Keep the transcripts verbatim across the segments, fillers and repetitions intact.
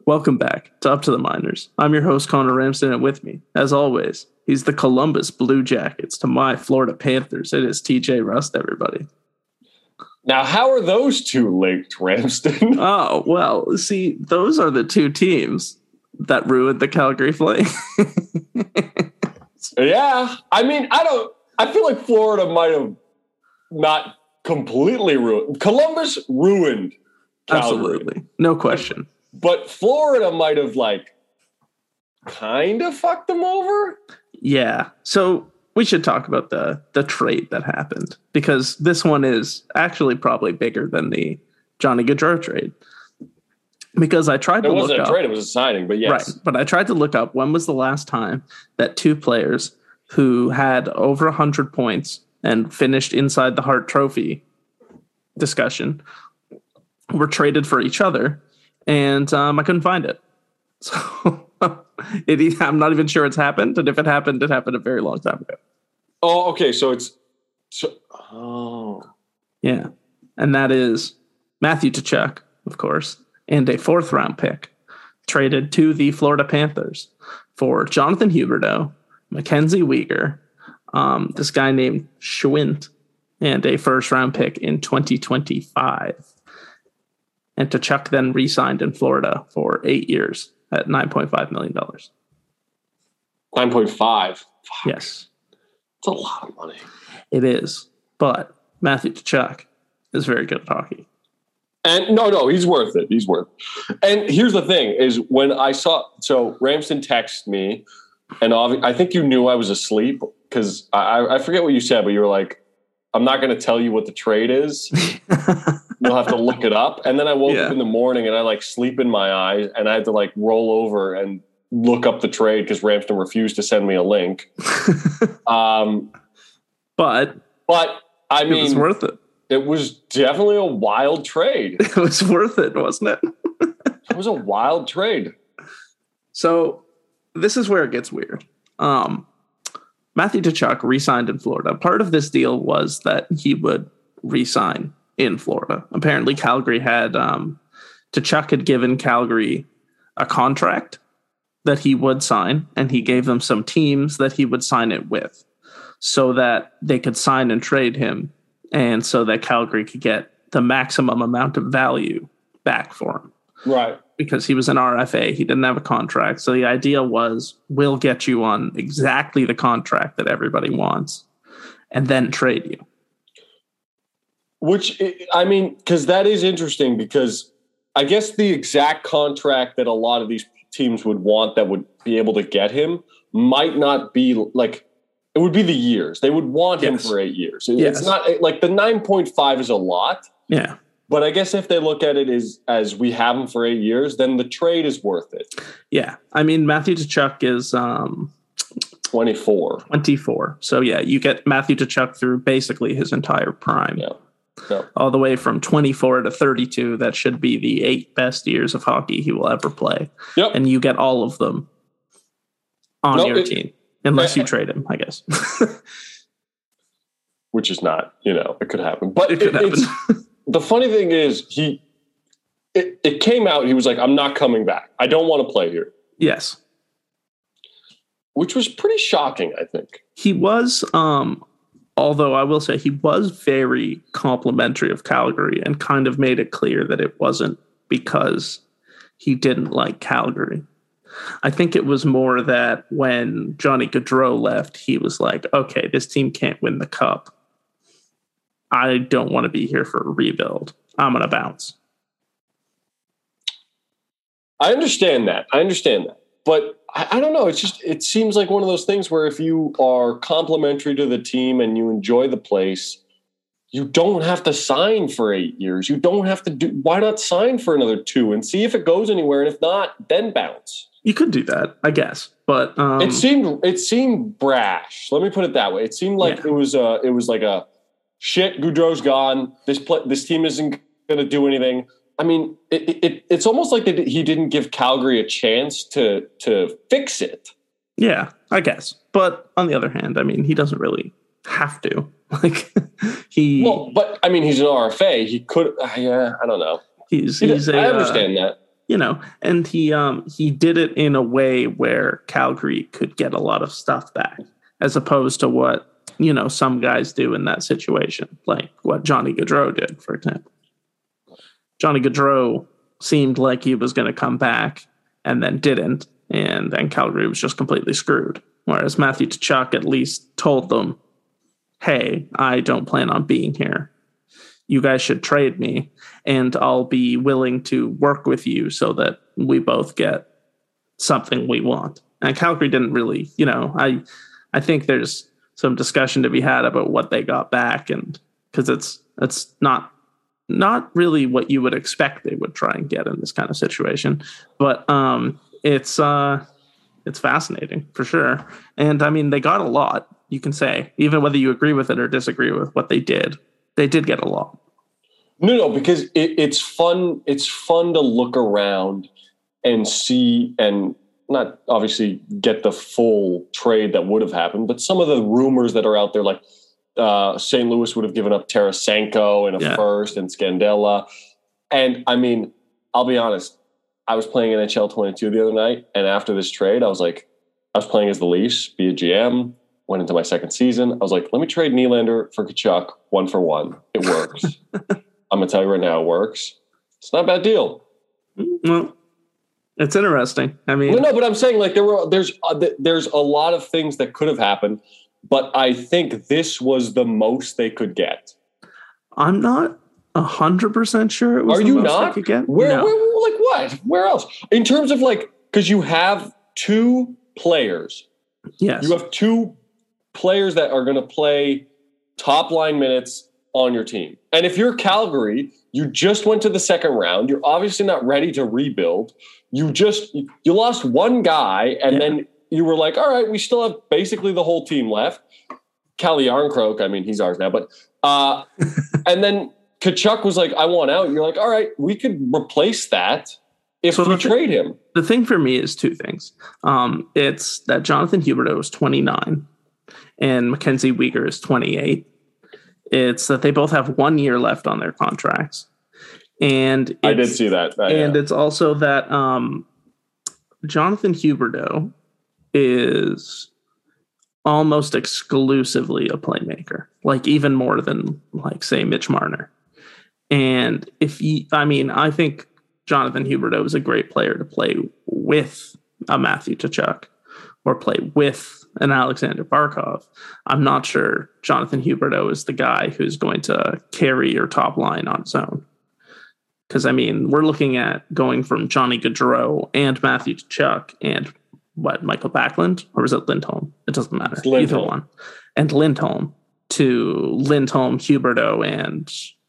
Welcome back to Up to the Minors. I'm your host, Connor Ramsden, and with me, as always, he's the Columbus Blue Jackets to my Florida Panthers. It is T J Rust, everybody. Now, how are those two linked, Ramsden? Oh, well, see, those are the two teams that ruined the Calgary Flame. Yeah. I mean, I don't, I feel like Florida might have not completely ruined. Columbus ruined Calgary. Absolutely. No question. But Florida might have, like, kind of fucked them over. Yeah. So we should talk about the the trade that happened, because this one is actually probably bigger than the Johnny Gaudreau trade. Because I tried to look up. It wasn't a trade, it was a signing, but yes. Right. But I tried to look up when was the last time that two players who had over one hundred points and finished inside the Hart Trophy discussion were traded for each other. And um, I couldn't find it. So it, I'm not even sure it's happened. And if it happened, it happened a very long time ago. Oh, okay. So it's... so Oh. Yeah. And that is Matthew Tkachuk, of course, and a fourth round pick traded to the Florida Panthers for Jonathan Huberdeau, Mackenzie Weegar, um, this guy named Schwint, and a first round pick in twenty twenty-five. And Tkachuk then re-signed in Florida for eight years at nine point five million dollars. nine point five? Fuck. Yes. It's a lot of money. It is. But Matthew Tkachuk is very good at hockey. And no, no, he's worth it. He's worth it. And here's the thing is when I saw, so Ramsden texted me, and I think you knew I was asleep because I, I forget what you said, but you were like, I'm not going to tell you what the trade is. You'll have to look it up. And then I woke Yeah. up in the morning and I like sleep in my eyes and I had to like roll over and look up the trade because Ramsden refused to send me a link. um, but but I mean, it was worth it. It was definitely a wild trade. It was worth it, wasn't it? It was a wild trade. So this is where it gets weird. Um, Matthew Tkachuk re-signed in Florida. Part of this deal was that he would re-sign in Florida. Apparently, Calgary had um, Tkachuk had given Calgary a contract that he would sign, and he gave them some teams that he would sign it with, so that they could sign and trade him, and so that Calgary could get the maximum amount of value back for him. Right. Because he was an R F A, he didn't have a contract. So the idea was, we'll get you on exactly the contract that everybody wants, and then trade you. Which, I mean, because that is interesting, because I guess the exact contract that a lot of these teams would want that would be able to get him might not be like, it would be the years. They would want Yes. him for eight years. Yes. It's not like the nine point five is a lot. Yeah. But I guess if they look at it as, as we have him for eight years, then the trade is worth it. Yeah. I mean, Matthew Tkachuk is um, twenty-four. twenty-four. So, yeah, you get Matthew Tkachuk through basically his entire prime. Yeah. No. All the way from twenty-four to thirty-two. That should be the eight best years of hockey he will ever play. Yep. And you get all of them on No, your it- team. Unless you uh, trade him, I guess. Which is not, you know, it could happen. But It could it's, happen. the funny thing is, he it, it came out, he was like, I'm not coming back. I don't want to play here. Yes. Which was pretty shocking, I think. He was, um, although I will say he was very complimentary of Calgary and kind of made it clear that it wasn't because he didn't like Calgary. I think it was more that when Johnny Gaudreau left, he was like, okay, this team can't win the cup. I don't want to be here for a rebuild. I'm going to bounce. I understand that. I understand that. But I, I don't know. It's just, it seems like one of those things where if you are complimentary to the team and you enjoy the place, you don't have to sign for eight years. You don't have to do, why not sign for another two and see if it goes anywhere? And if not, then bounce. You could do that, I guess. But um, it seemed, it seemed brash. Let me put it that way. It seemed like Yeah. it was a, it was like a shit. Gaudreau's gone. This play, this team isn't going to do anything. I mean, it, it, it's almost like that he didn't give Calgary a chance to to fix it. Yeah, I guess. But on the other hand, I mean, he doesn't really have to. Like he. Well, but I mean, he's an R F A. He could. Uh, yeah, I don't know. He's. He he's does- a, I understand uh, that. you know, and he um, he did it in a way where Calgary could get a lot of stuff back, as opposed to what, you know, some guys do in that situation, like what Johnny Gaudreau did, for example. Johnny Gaudreau seemed like he was going to come back and then didn't, and then Calgary was just completely screwed. Whereas Matthew Tkachuk at least told them, hey, I don't plan on being here. You guys should trade me, and I'll be willing to work with you so that we both get something we want. And Calgary didn't really, you know, I I think there's some discussion to be had about what they got back, and because it's it's not not really what you would expect they would try and get in this kind of situation. But um, it's uh, it's fascinating for sure. And I mean, they got a lot, you can say, even whether you agree with it or disagree with what they did. They did get a lot. No, no, because it, it's fun. It's fun to look around and see, and not obviously get the full trade that would have happened, but some of the rumors that are out there, like uh, Saint Louis would have given up Tarasenko and a yeah. first and Scandella. And I mean, I'll be honest, I was playing N H L twenty-two the other night, and after this trade, I was like, I was playing as the Leafs, be a G M. Went into my second season. I was like, let me trade Nylander for Tkachuk one for one. It works. I'm going to tell you right now, it works. It's not a bad deal. Well, it's interesting. I mean, no, no, but I'm saying like there were, there's, uh, there's a lot of things that could have happened, but I think this was the most they could get. I'm not a hundred percent sure it was Are the you most not? they could get. Where, no. where, like what? Where else? In terms of like, because you have two players. Yes. You have two players that are going to play top line minutes on your team. And if you're Calgary, you just went to the second round. You're obviously not ready to rebuild. You just, you lost one guy, and yeah. then you were like, all right, we still have basically the whole team left. Calle Yarncroke, I mean, he's ours now, but, uh, and then Tkachuk was like, I want out. You're like, all right, we could replace that if so we th- trade him. The thing for me is two things. Um, it's that Jonathan Huberdeau is twenty-nine. And Mackenzie Weegar is twenty-eight. It's that they both have one year left on their contracts. And I did see that. Uh, and yeah. it's also that um, Jonathan Huberdeau is almost exclusively a playmaker, like even more than, like, say, Mitch Marner. And if he, I mean, I think Jonathan Huberdeau is a great player to play with a Matthew Tkachuk or play with an Alexander Barkov. I'm not sure Jonathan Huberdeau is the guy who's going to carry your top line on his own. Because, I mean, we're looking at going from Johnny Gaudreau and Matthew Tkachuk and, what, Michael Backlund? Or was it Lindholm? It doesn't matter. Either one. And Lindholm to Lindholm, Huberdeau, and,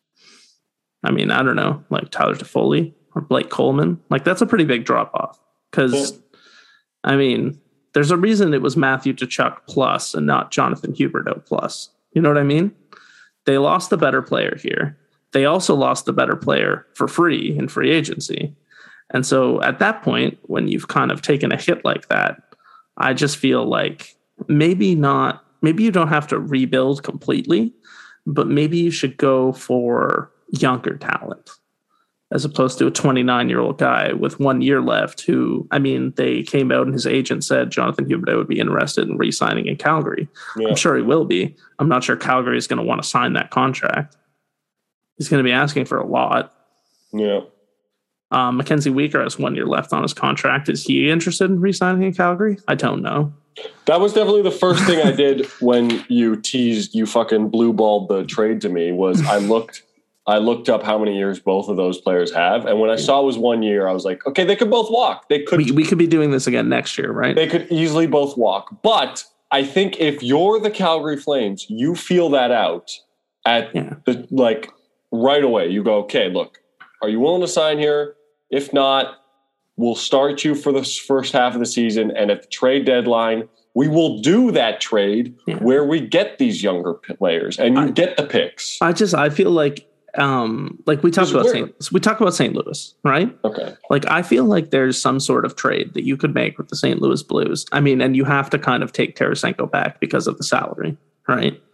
I mean, I don't know, like Tyler Toffoli or Blake Coleman. Like, that's a pretty big drop-off. Because, yeah. I mean... There's a reason it was Matthew Tkachuk plus and not Jonathan Huberdeau plus. You know what I mean? They lost the better player here. They also lost the better player for free in free agency. And so at that point, when you've kind of taken a hit like that, I just feel like maybe not, maybe you don't have to rebuild completely, but maybe you should go for younger talent, as opposed to a twenty-nine-year-old guy with one year left who, I mean, they came out and his agent said Jonathan Huberdeau would be interested in re-signing in Calgary. Yeah. I'm sure he will be. I'm not sure Calgary is going to want to sign that contract. He's going to be asking for a lot. Yeah. Um, Mackenzie Weegar has one year left on his contract. Is he interested in re-signing in Calgary? I don't know. That was definitely the first thing I did when you teased, you fucking blue-balled the trade to me, was I looked... I looked up how many years both of those players have. And when I saw it was one year, I was like, okay, they could both walk. They could. We, we could be doing this again next year, right? They could easily both walk. But I think if you're the Calgary Flames, you feel that out at yeah. the, like right away. You go, okay, look, are you willing to sign here? If not, we'll start you for the first half of the season. And at the trade deadline, we will do that trade yeah. where we get these younger players and you I, get the picks. I just, I feel like, Um, like we talked about Saint we talked about Saint Louis, right? Okay. Like I feel like there's some sort of trade that you could make with the Saint Louis Blues. I mean, and you have to kind of take Tarasenko back because of the salary, right?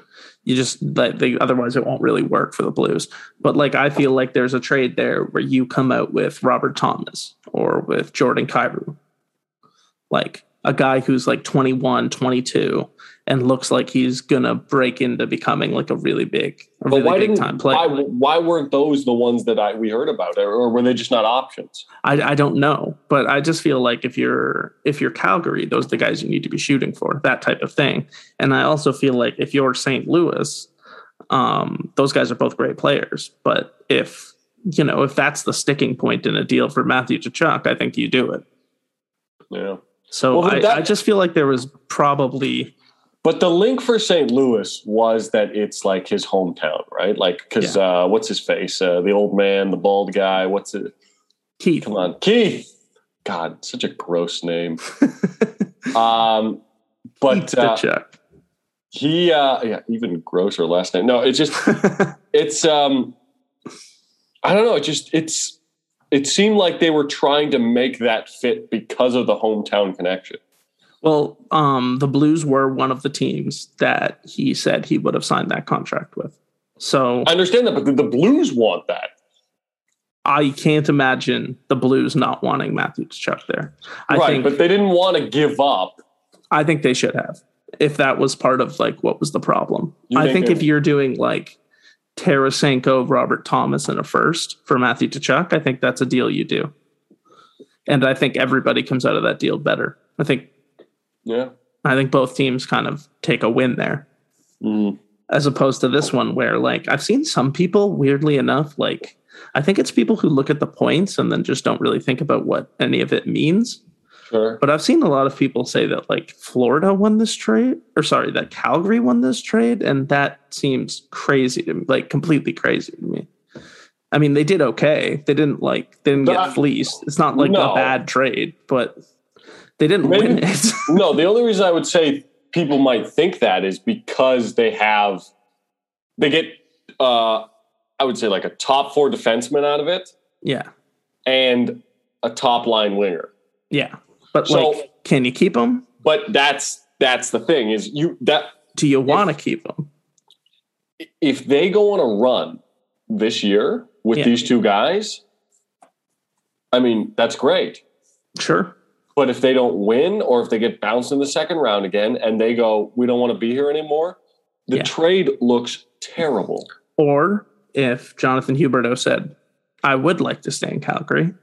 You just like they, otherwise it won't really work for the Blues. But like I feel like there's a trade there where you come out with Robert Thomas or with Jordan Kyrou, like a guy who's like twenty-one, twenty-two and looks like he's gonna break into becoming like a really big, a but really why big didn't time player. why, why weren't those the ones that I we heard about, or, or were they just not options? I, I don't know, but I just feel like if you're if you're Calgary, those are the guys you need to be shooting for, that type of thing. And I also feel like if you're Saint Louis, um, those guys are both great players. But if you know if that's the sticking point in a deal for Matthew Tkachuk, I think you do it. Yeah. So well, I, that, I just feel like there was probably. But the link for Saint Louis was that it's like his hometown, right? Like, because yeah. uh, what's his face? Uh, the old man, the bald guy. What's it? Keith. Come on, Keith. God, such a gross name. um, but uh, he, uh, yeah, even grosser last name. No, it's just, it's, um, I don't know. It just, it's, it seemed like they were trying to make that fit because of the hometown connection. Well, um, the Blues were one of the teams that he said he would have signed that contract with. So I understand that, but the, the Blues want that. I can't imagine the Blues not wanting Matthew Tkachuk there. I right, think, but they didn't want to give up. I think they should have, if that was part of like what was the problem. You I think, think if you're doing like Tarasenko, Robert Thomas, and a first for Matthew Tkachuk, I think that's a deal you do. And I think everybody comes out of that deal better. I think. Yeah, I think both teams kind of take a win there, mm. as opposed to this one where, like, I've seen some people, weirdly enough, like, I think it's people who look at the points and then just don't really think about what any of it means. Sure. But I've seen a lot of people say that, like, Florida won this trade, or sorry, that Calgary won this trade, and that seems crazy to me, like, completely crazy to me. I mean, they did okay. They didn't, like, they didn't get I, fleeced. It's not, like, no. a bad trade, but... They didn't Maybe, win it. No, the only reason I would say people might think that is because they have, they get, uh, I would say like a top four defenseman out of it. Yeah. And a top line winger. Yeah. But so, like, can you keep them? But that's, that's the thing is you, that. Do you want to keep them? If they go on a run this year with yeah. these two guys, I mean, that's great. Sure. But if they don't win or if they get bounced in the second round again and they go, we don't want to be here anymore, the yeah. trade looks terrible. Or if Jonathan Huberdeau said, I would like to stay in Calgary,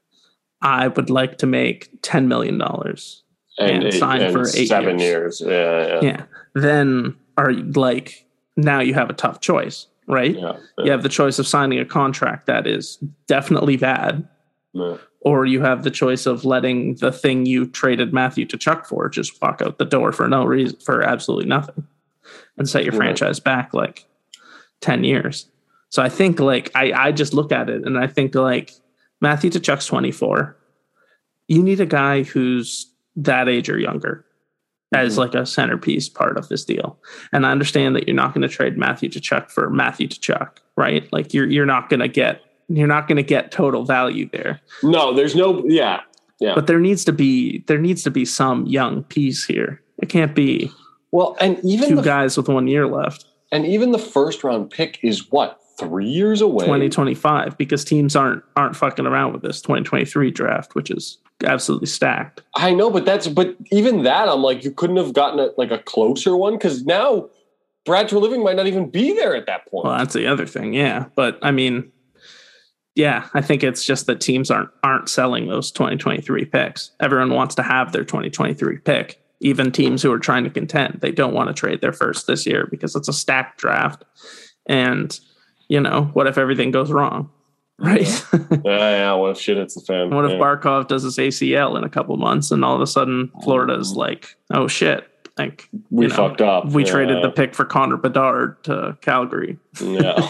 I would like to make ten million dollars and, and eight, sign and for eight seven years. years. Yeah, yeah. Yeah. Then are like, now you have a tough choice, right? Yeah, yeah. You have the choice of signing a contract that is definitely bad. Yeah. Or you have the choice of letting the thing you traded Matthew Tkachuk for just walk out the door for no reason, for absolutely nothing, and set your yeah. franchise back like ten years. So I think like I, I just look at it and I think like Matthew Tkachuk's twenty-four. You need a guy who's that age or younger mm-hmm. as like a centerpiece part of this deal. And I understand that you're not going to trade Matthew Tkachuk for Matthew Tkachuk, right? Like you're you're not going to get. You're not going to get total value there. No, there's no, yeah, yeah. But there needs to be there needs to be some young piece here. It can't be well, and even two the, guys with one year left. And even the first round pick is what, three years away? twenty twenty-five, because teams aren't aren't fucking around with this twenty twenty-three draft, which is absolutely stacked. I know, but that's but even that, I'm like, you couldn't have gotten a, like a closer one because now Brad Treliving might not even be there at that point. Well, that's the other thing, yeah. But I mean. Yeah, I think it's just that teams aren't aren't selling those twenty twenty-three picks. Everyone wants to have their twenty twenty-three pick. Even teams who are trying to contend, they don't want to trade their first this year because it's a stacked draft. And, you know, what if everything goes wrong? Right? Yeah, yeah, yeah. What if shit hits the fan? What if yeah. Barkov does his A C L in a couple months and all of a sudden Florida's like, oh shit. Like we you know, fucked up. We yeah. traded the pick for Connor Bedard to Calgary. Yeah.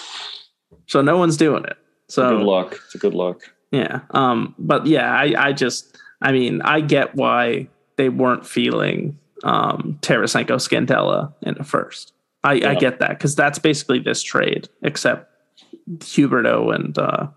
So no one's doing it. So good luck. It's a good luck. Yeah. Um, but yeah, I, I just, I mean, I get why they weren't feeling um, Tarasenko Scandella in the first. I, yeah. I get that because that's basically this trade, except Huberdeau and uh,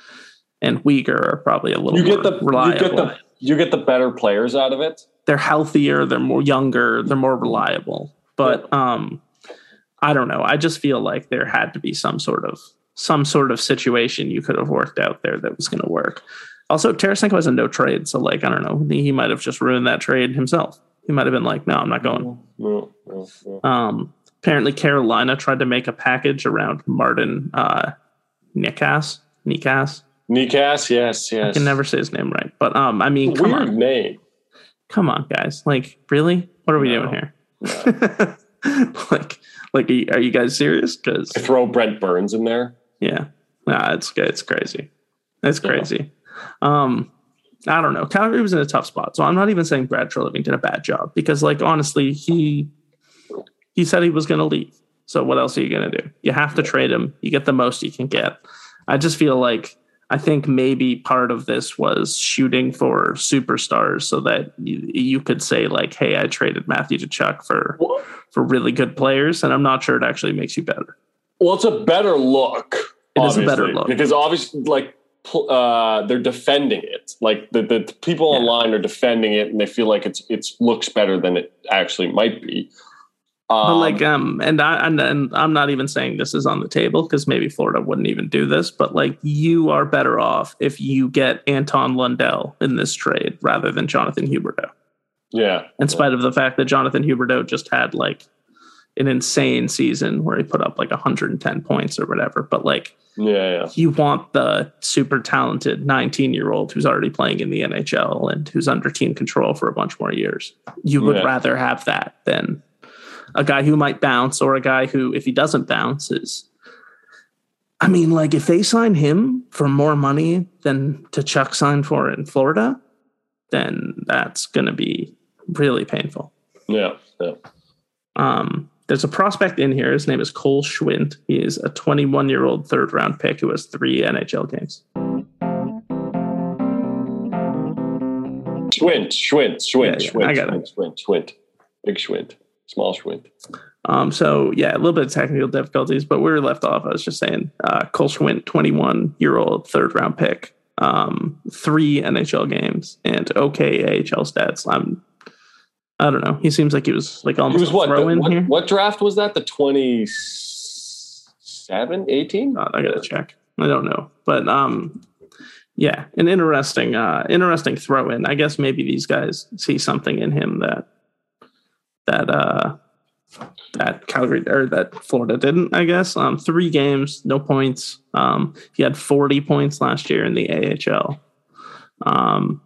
and Uyghur are probably a little you get more the, reliable. You get the you get the better players out of it. They're healthier. They're more younger. They're more reliable. But yeah. um, I don't know. I just feel like there had to be some sort of some sort of situation you could have worked out there that was going to work. Also, Tarasenko has a no trade, so like I don't know, he might have just ruined that trade himself. He might have been like, "No, I'm not going." No, no, no. Um, apparently, Carolina tried to make a package around Martin uh, Nikas. Nikas. Nikas, yes, yes. I can never say his name right, but um, I mean, come weird on, name. Come on, guys! Like, really? What are we No, doing here? No. like, like, are you, are you guys serious? Because throw Brent Burns in there. Yeah, nah, it's it's crazy. It's crazy. Yeah. Um, I don't know. Calgary was in a tough spot, so I'm not even saying Brad Treliving did a bad job because, like, honestly, he he said he was going to leave. So what else are you going to do? You have to trade him. You get the most you can get. I just feel like I think maybe part of this was shooting for superstars so that you, you could say like, "Hey, I traded Matthew Tkachuk for for really good players," and I'm not sure it actually makes you better. Well, it's a better look. It is a better look because obviously, like. Uh, they're defending it. Like the, the people yeah. online are defending it, and they feel like it's it's looks better than it actually might be. Um, but like, um, and I and, and I'm not even saying this is on the table because maybe Florida wouldn't even do this. But like, you are better off if you get Anton Lundell in this trade rather than Jonathan Huberdeau. Yeah, in spite yeah. of the fact that Jonathan Huberdeau just had like an insane season where he put up like one hundred ten points or whatever. But like. Yeah, yeah. You want the super talented nineteen-year-old who's already playing in the N H L and who's under team control for a bunch more years. You would yeah. rather have that than a guy who might bounce or a guy who, if he doesn't bounce, is... I mean, like, if they sign him for more money than Tkachuk signed for in Florida, then that's going to be really painful. Yeah, yeah. Um... There's a prospect in here. His name is Cole Schwint. He is a twenty-one-year-old third-round pick who has three N H L games. Schwint, Schwint, Schwint, yeah, Schwint, yeah, I got Schwint, it. Schwint, Schwint, big Schwint, small Schwint. Um, so yeah, a little bit of technical difficulties, but we were left off. I was just saying, uh, Cole Schwint, twenty-one-year-old third-round pick, um, three N H L games, and okay A H L stats. I'm. I don't know. He seems like he was like almost he was what, throw in what, here. What draft was that? The twenty-seven, eighteen? Oh, I gotta check. I don't know, but um, yeah, an interesting, uh, interesting throw in. I guess maybe these guys see something in him that that uh, that Calgary or that Florida didn't. I guess um, three games, no points. Um, he had forty points last year in the A H L. Um,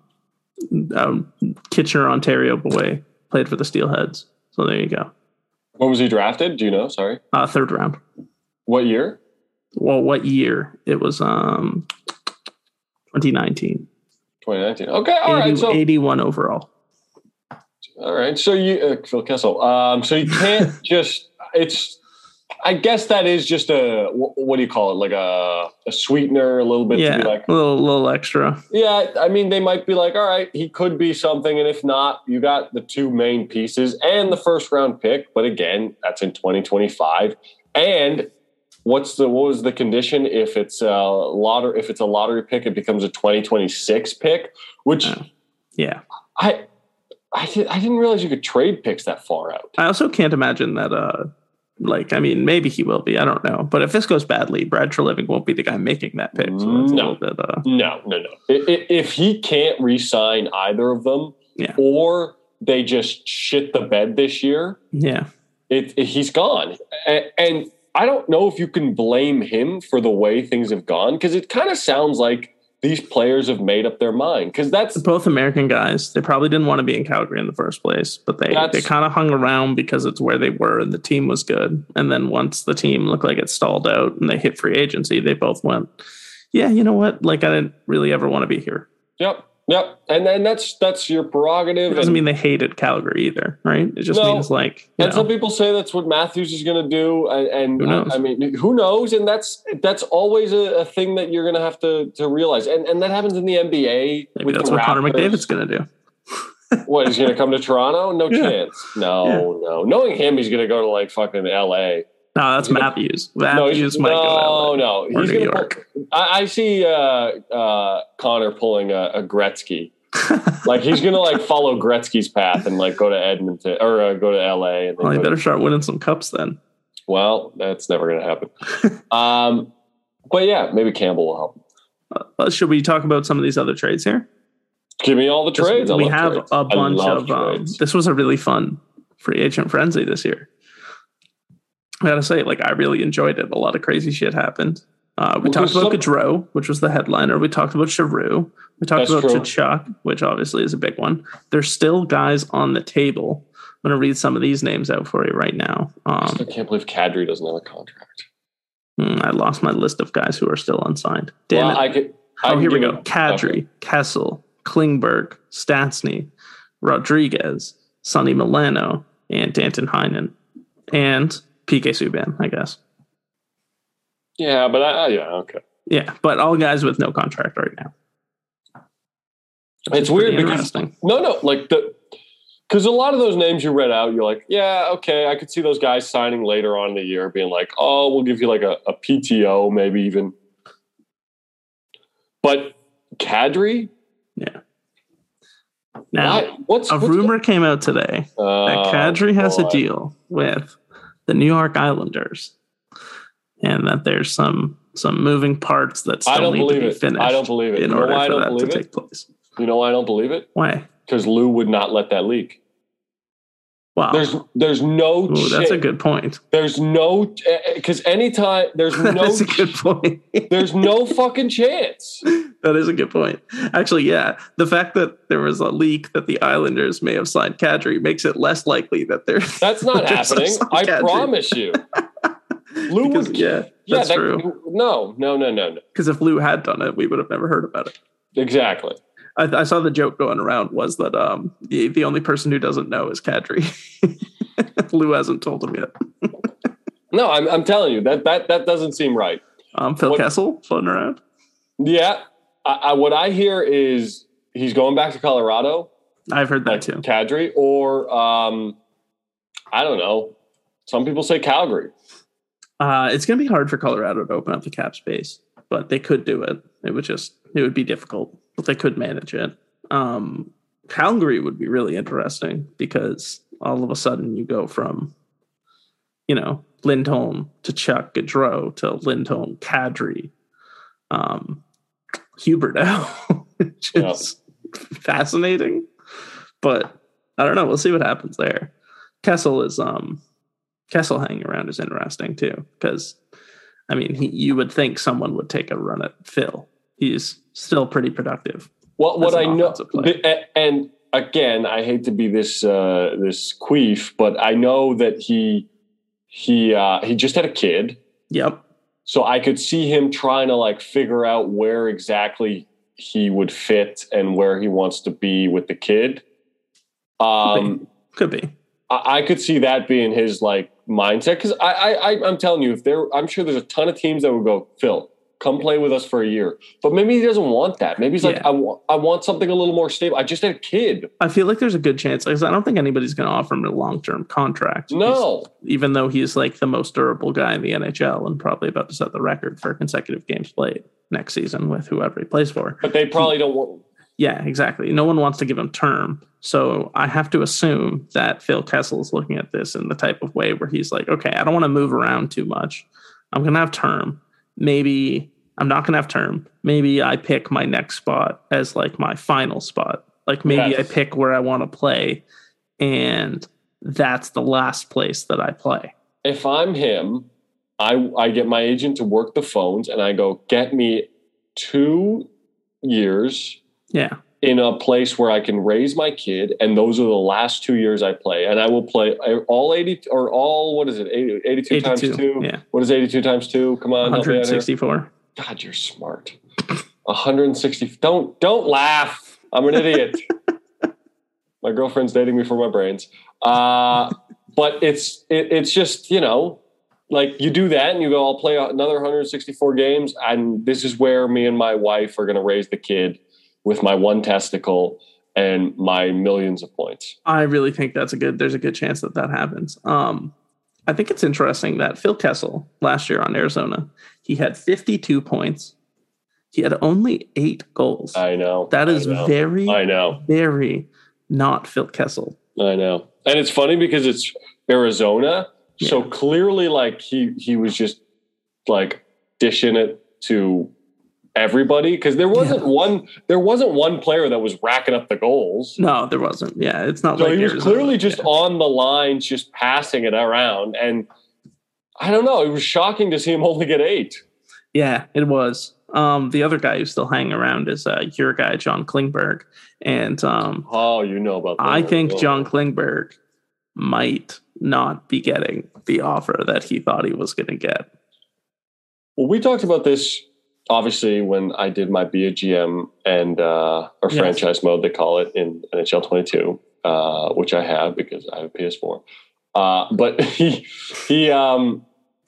um Kitchener, Ontario boy. Played for the Steelheads. So there you go. When was he drafted? Do you know? Sorry. Uh, third round. What year? Well, what year? It was um, twenty nineteen. twenty nineteen. Okay, all eighty, right. So eighty-one overall. All right. So you, uh, Phil Kessel. Um, so you can't just. It's. I guess that is just a. What do you call it? Like a, a sweetener, a little bit. Yeah, to be like, a little, little extra. Yeah, I mean, they might be like, all right, he could be something, and if not, you got the two main pieces and the first round pick. But again, that's in twenty twenty-five. And what's the what was the condition if it's a lottery? If it's a lottery pick, it becomes a twenty twenty-six pick. Which, uh, yeah, I I, did, I didn't realize you could trade picks that far out. I also can't imagine that. Uh, like, I mean, maybe he will be. I don't know. But if this goes badly, Brad Treliving won't be the guy making that pick. So no. Bit, uh, no, no, no. If, if he can't re-sign either of them, yeah. or they just shit the bed this year, yeah, it, it, he's gone. And, and I don't know if you can blame him for the way things have gone, because it kind of sounds like these players have made up their mind, because that's both American guys. They probably didn't want to be in Calgary in the first place, but they, they kind of hung around because it's where they were and the team was good. And then once the team looked like it stalled out and they hit free agency, they both went, yeah, you know what? Like, I didn't really ever want to be here. Yep. Yep. And then that's that's your prerogative. It doesn't and, mean they hated Calgary either, right? It just no, means like, and know, some people say that's what Matthews is going to do. And, and who knows? I, I mean, who knows? And that's that's always a, a thing that you're going to have to to realize. And and that happens in the N B A. Maybe that's what Raptors. Connor McDavid's going to do. What, he's going to come to Toronto? No yeah. chance. No, yeah. no. Knowing him, he's going to go to like fucking L A. No, that's Matthews. Matthews no, might no, go L A. No, no. He's New gonna York. Pull, I, I see uh, uh, Connor pulling a, a Gretzky. Like, he's gonna like follow Gretzky's path and like go to Edmonton or uh, go to L A. And then well, he to, better start winning some cups then. Well, that's never going to happen. um, but yeah, maybe Campbell will help. Uh, should we talk about some of these other trades here? Give me all the trades. We have trades. a bunch of. Um, this was a really fun free agent frenzy this year. I gotta say, like, I really enjoyed it. A lot of crazy shit happened. Uh, we well, talked about some... Gaudreau, which was the headliner. We talked about Giroux. We talked That's about Tkachuk, which obviously is a big one. There's still guys on the table. I'm going to read some of these names out for you right now. Um, I can't believe Kadri doesn't have a contract. I lost my list of guys who are still unsigned. Damn well, it. I could, I oh, here we go. It. Kadri, okay. Kessel, Klingberg, Stastny, Rodriguez, Sonny Milano, and Danton Heinen. And P K Subban, I guess. Yeah, but I, yeah, okay. Yeah, but all guys with no contract right now. It's weird because no, no, like the because a lot of those names you read out, you're like, yeah, okay, I could see those guys signing later on in the year, being like, oh, we'll give you like a, a P T O, maybe even. But Kadri, yeah. Now, Why? what's a what's rumor the, came out today uh, that Kadri has boy. a deal with the New York Islanders, and that there's some some moving parts that still need to be it. finished. I don't believe it. In you order for that to it? take place. You know why I don't believe it? Why? Because Lou would not let that leak. Wow. There's there's no. Ooh, that's a good point. There's no because anytime there's no. That's a good point. There's no fucking chance. That is a good point. Actually, yeah, the fact that there was a leak that the Islanders may have signed Kadri makes it less likely that they're. That's not happening. I Kadri. promise you. Lou because, would. Yeah, yeah, that's that, true. No, no, no, no, no. Because if Lou had done it, we would have never heard about it. Exactly. I, I saw the joke going around was that um, the the only person who doesn't know is Kadri. Lou hasn't told him yet. No, I'm I'm telling you that that that doesn't seem right. Um, Phil what, Kessel floating around. Yeah, I, I, what I hear is he's going back to Colorado. I've heard that like too. Kadri, or um, I don't know. Some people say Calgary. Uh, it's going to be hard for Colorado to open up the cap space, but they could do it. It would just it would be difficult, but they could manage it. Um, Calgary would be really interesting because all of a sudden you go from, you know, Lindholm to Chuck Gaudreau to Lindholm, Kadri, um, Huberdeau, which is yeah. fascinating. But I don't know. We'll see what happens there. Kessel is um, Kessel hanging around is interesting too because, I mean, he, you would think someone would take a run at Phil. He's still pretty productive. Well, what I know, and again, I hate to be this uh, this queef, but I know that he he uh, he just had a kid. Yep. So I could see him trying to like figure out where exactly he would fit and where he wants to be with the kid. Um, could be. Could be. I, I could see that being his like mindset because I, I I'm telling you, if there, I'm sure there's a ton of teams that would go, Phil, come play with us for a year. But maybe he doesn't want that. Maybe he's yeah. like, I want, I want something a little more stable. I just had a kid. I feel like there's a good chance. Because I don't think anybody's going to offer him a long-term contract. No. He's, even though he's like the most durable guy in the N H L and probably about to set the record for consecutive games played next season with whoever he plays for. But they probably he, don't want. Yeah, exactly. No one wants to give him term. So I have to assume that Phil Kessel is looking at this in the type of way where he's like, okay, I don't want to move around too much. I'm going to have term. Maybe I'm not going to have term. Maybe I pick my next spot as like my final spot. Like maybe yes. I pick where I want to play and that's the last place that I play. If I'm him, I, I get my agent to work the phones and I go, get me two years yeah. in a place where I can raise my kid. And those are the last two years I play. And I will play all eighty or all, what is it? eighty, eighty-two, eighty-two times two. Yeah. What is eighty-two times two? Come on. one hundred sixty-four. God, you're smart. one hundred sixty. Don't, don't laugh. I'm an idiot. My girlfriend's dating me for my brains. Uh, but it's, it, it's just, you know, like you do that and you go, I'll play another one hundred sixty-four games. And this is where me and my wife are going to raise the kid with my one testicle and my millions of points. I really think that's a good, there's a good chance that that happens. Um, I think it's interesting that Phil Kessel last year on Arizona, he had fifty-two points. He had only eight goals. I know. That is I know, very, I know. very not Phil Kessel. I know. And it's funny because it's Arizona, Yeah. So clearly, like he he was just like dishing it to everybody because there wasn't yeah. one there wasn't one player that was racking up the goals. No, there wasn't. Yeah, it's not. So like he was Arizona. clearly just yeah. on the lines, just passing it around, and I don't know. It was shocking to see him only get eight. Yeah, it was. Um, the other guy who's still hanging around is uh, your guy, John Klingberg, and um, oh, you know about that. I think oh. John Klingberg might not be getting the offer that he thought he was going to get. Well, we talked about this obviously when I did my Be a G M and uh, or yes. franchise mode, they call it in N H L twenty-two, uh, which I have because I have a P S four. Uh, but he he um,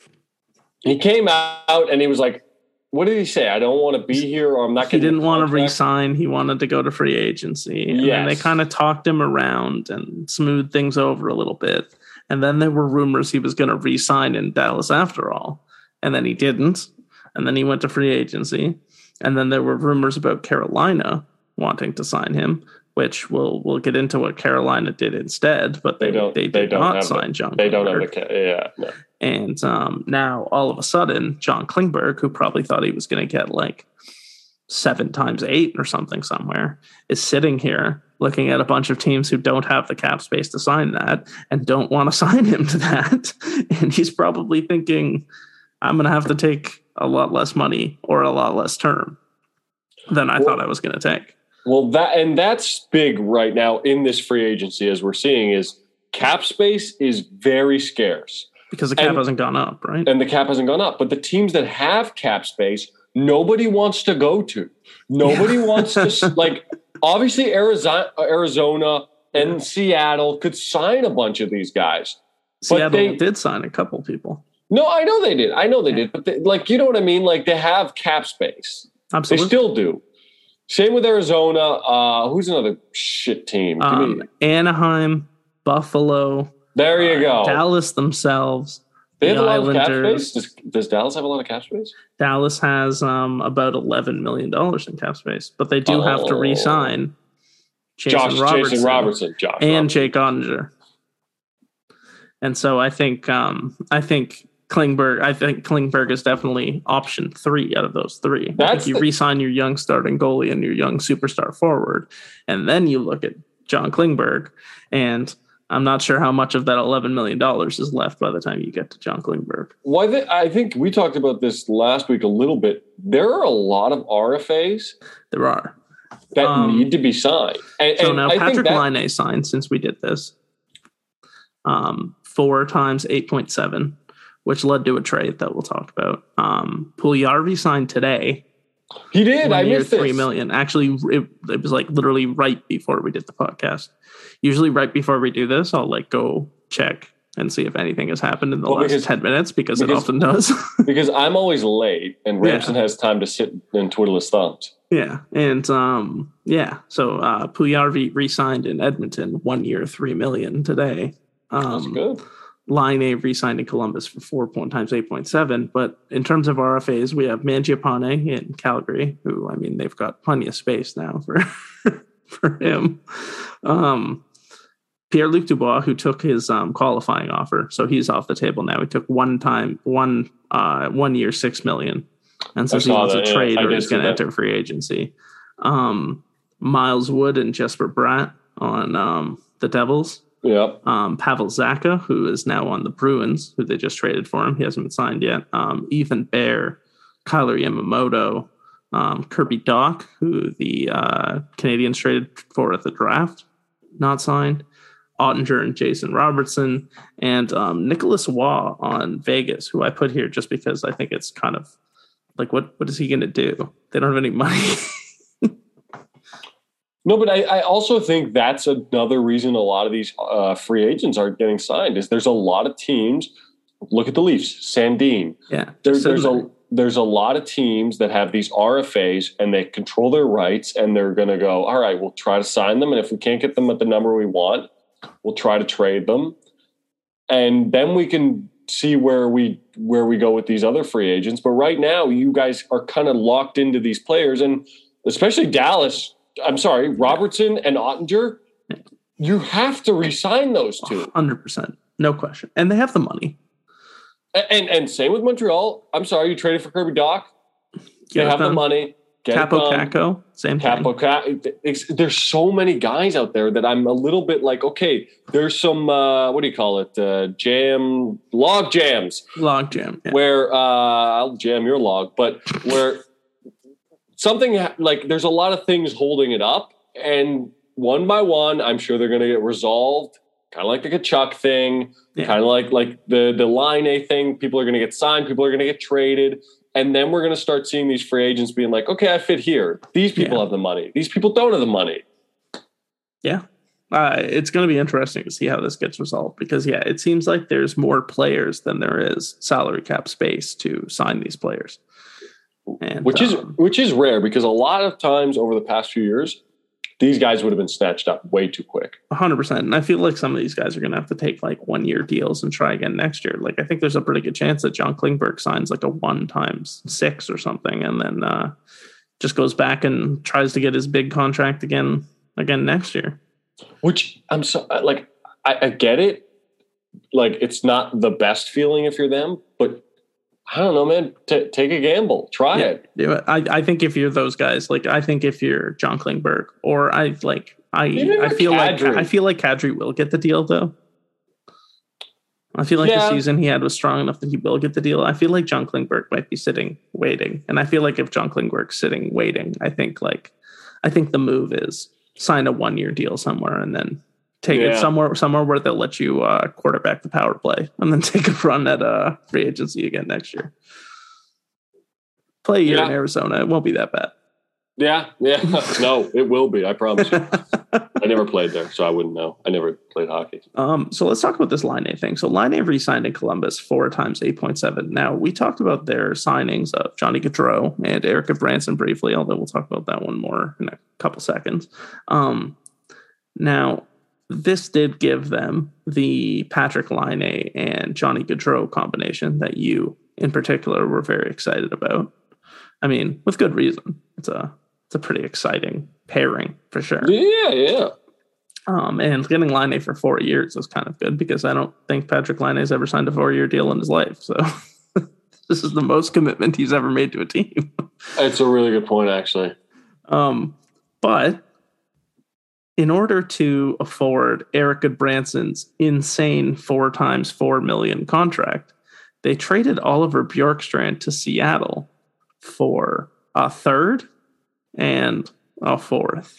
he came out and he was like, what did he say? I don't want to be here, or I'm not He getting didn't want to re-sign. He wanted to go to free agency. And yes. then they kind of talked him around and smoothed things over a little bit. And then there were rumors he was going to re-sign in Dallas after all. And then he didn't. And then he went to free agency. And then there were rumors about Carolina wanting to sign him, which we'll we'll get into what Carolina did instead. But they, they don't they did they don't not sign the, John They Klingberg. don't have a yeah. No. And um, now all of a sudden, John Klingberg, who probably thought he was going to get like seven times eight or something somewhere, is sitting here looking at a bunch of teams who don't have the cap space to sign that and don't want to sign him to that. And he's probably thinking, I'm going to have to take a lot less money or a lot less term than I well, thought I was going to take. Well, that and that's big right now in this free agency, as we're seeing, is cap space is very scarce. Because the cap and, hasn't gone up, right? And the cap hasn't gone up. But the teams that have cap space, nobody wants to go to. Nobody yeah. wants to, like, obviously Arizona, Arizona and yeah. Seattle could sign a bunch of these guys. Seattle they, did sign a couple people. No, I know they did. I know they yeah. did. But, they, like, you know what I mean? Like, they have cap space. Absolutely. They still do. Same with Arizona. Uh, who's another shit team? Give um, me Anaheim, Buffalo. There you go. Uh, Dallas themselves. They have the a lot Islanders. of cap space. Does, does Dallas have a lot of cap space? Dallas has um, about eleven million dollars in cap space, but they do oh. have to re-sign Jason Josh, Robertson, Jason Robertson Josh and Robertson. Jake Ottinger. And so I think um, I think Klingberg. I think Klingberg is definitely option three out of those three. That's I think you the- re-sign your young starting goalie and your young superstar forward, and then you look at John Klingberg and. I'm not sure how much of that eleven million dollars is left by the time you get to John Klingberg. Well, I, th- I think we talked about this last week a little bit. There are a lot of R F As. There are. That um, need to be signed. And, so and now I Patrick that- Laine signed since we did this. Um, four times eight point seven, which led to a trade that we'll talk about. Um, Puljujarvi signed today. He did. I missed three this. million. Actually, it, it was like literally right before we did the podcast. Usually, right before we do this, I'll like go check and see if anything has happened in the well, last because, ten minutes because, because it often does. Because I'm always late, and Ramson yeah. has time to sit and twiddle his thumbs. Yeah, and um, yeah. So uh, Puljujarvi re-signed in Edmonton, one year, three million today. Um, That's good. Laine re-signed in Columbus for four point times eight point seven. But in terms of R F As, we have Mangiapane in Calgary, who I mean they've got plenty of space now for for him. Um, Pierre-Luc Dubois, who took his um, qualifying offer, so he's off the table now. He took one time one uh, one year six million, and says he wants that, a trade yeah, or he's going to enter free agency. Um, Miles Wood and Jesper Bratt on um, the Devils. Yep. Um, Pavel Zacha, who is now on the Bruins, who they just traded for him. He hasn't been signed yet. Um, Ethan Bear, Kyler Yamamoto, um, Kirby Doc, who the uh, Canadians traded for at the draft, not signed. Ottinger and Jason Robertson, and um, Nicholas Waugh on Vegas, who I put here just because I think it's kind of like, what what is he going to do? They don't have any money. No, but I, I also think that's another reason a lot of these uh, free agents aren't getting signed is there's a lot of teams. Look at the Leafs, Sandin. Yeah, there, there's a there's a lot of teams that have these R F As and they control their rights and they're going to go, all right, we'll try to sign them, and if we can't get them at the number we want, we'll try to trade them, and then we can see where we where we go with these other free agents. But right now, you guys are kind of locked into these players, and especially Dallas. I'm sorry, Robertson and Ottinger, you have to re-sign those two. one hundred percent. no question. And they have the money. And and, and same with Montreal. I'm sorry, you traded for Kirby Dach. They have the money. Capo Caco, same Capo thing. Caco. There's so many guys out there that I'm a little bit like, okay, there's some, uh, what do you call it? Uh, jam, log jams. Log jam. Yeah. Where uh, I'll jam your log, but where something like there's a lot of things holding it up. And one by one, I'm sure they're going to get resolved. Kind of like the Tkachuk thing, yeah. kind of like like the, the Line A thing. People are going to get signed. People are going to get traded. And then we're going to start seeing these free agents being like, okay, I fit here. These people yeah. have the money. These people don't have the money. Yeah. Uh, it's going to be interesting to see how this gets resolved because, yeah, it seems like there's more players than there is salary cap space to sign these players. And, which is um, which is rare because a lot of times over the past few years, these guys would have been snatched up way too quick. one hundred percent. And I feel like some of these guys are going to have to take like one-year deals and try again next year. Like I think there's a pretty good chance that John Klingberg signs like a one times six or something and then uh, just goes back and tries to get his big contract again again next year. Which I'm so like I, I get it. Like it's not the best feeling if you're them, but I don't know, man. T- take a gamble. Try yeah, it. Yeah, I, I think if you're those guys, like I think if you're John Klingberg, or I like I Even I feel Kadri. like I feel like Kadri will get the deal though. I feel like yeah. the season he had was strong enough that he will get the deal. I feel like John Klingberg might be sitting waiting, and I feel like if John Klingberg's sitting waiting, I think like I think the move is sign a one year deal somewhere and then take yeah. it somewhere somewhere where they'll let you uh, quarterback the power play and then take a run at uh, free agency again next year. Play a year yeah. in Arizona. It won't be that bad. Yeah, yeah. No, it will be. I promise you. I never played there, so I wouldn't know. I never played hockey. Um, so let's talk about this Line A thing. So Line A re-signed in Columbus four times eight point seven. Now, we talked about their signings of Johnny Gaudreau and Erica Branson briefly, although we'll talk about that one more in a couple seconds. Um, now, this did give them the Patrick Line A and Johnny Gaudreau combination that you, in particular, were very excited about. I mean, with good reason. It's a it's a pretty exciting pairing for sure. Yeah, yeah. Um, and getting Line A for four years is kind of good because I don't think Patrick Line A's ever signed a four-year deal in his life. So this is the most commitment he's ever made to a team. That's a really good point, actually. Um, but in order to afford Erica Branson's insane four times four million contract, they traded Oliver Bjorkstrand to Seattle for a third and a fourth.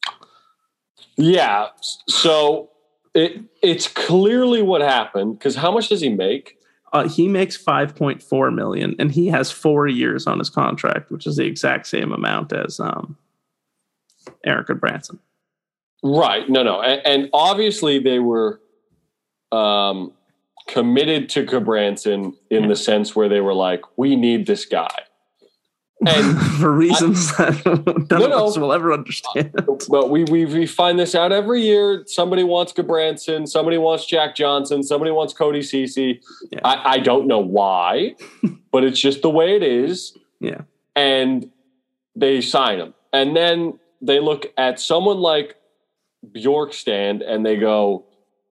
Yeah. So it it's clearly what happened because how much does he make? Uh, he makes five point four million and he has four years on his contract, which is the exact same amount as um, Erica Branson. Right. No, no. And, and obviously they were um, committed to Gabranson in yeah. the sense where they were like, we need this guy. And for reasons I, that none no, of us will ever understand. But we, we we find this out every year. Somebody wants Gabranson, somebody wants Jack Johnson, somebody wants Cody Ceci. Yeah. I, I don't know why, but it's just the way it is. Yeah. And they sign him. And then they look at someone like Bjorkstrand and they go,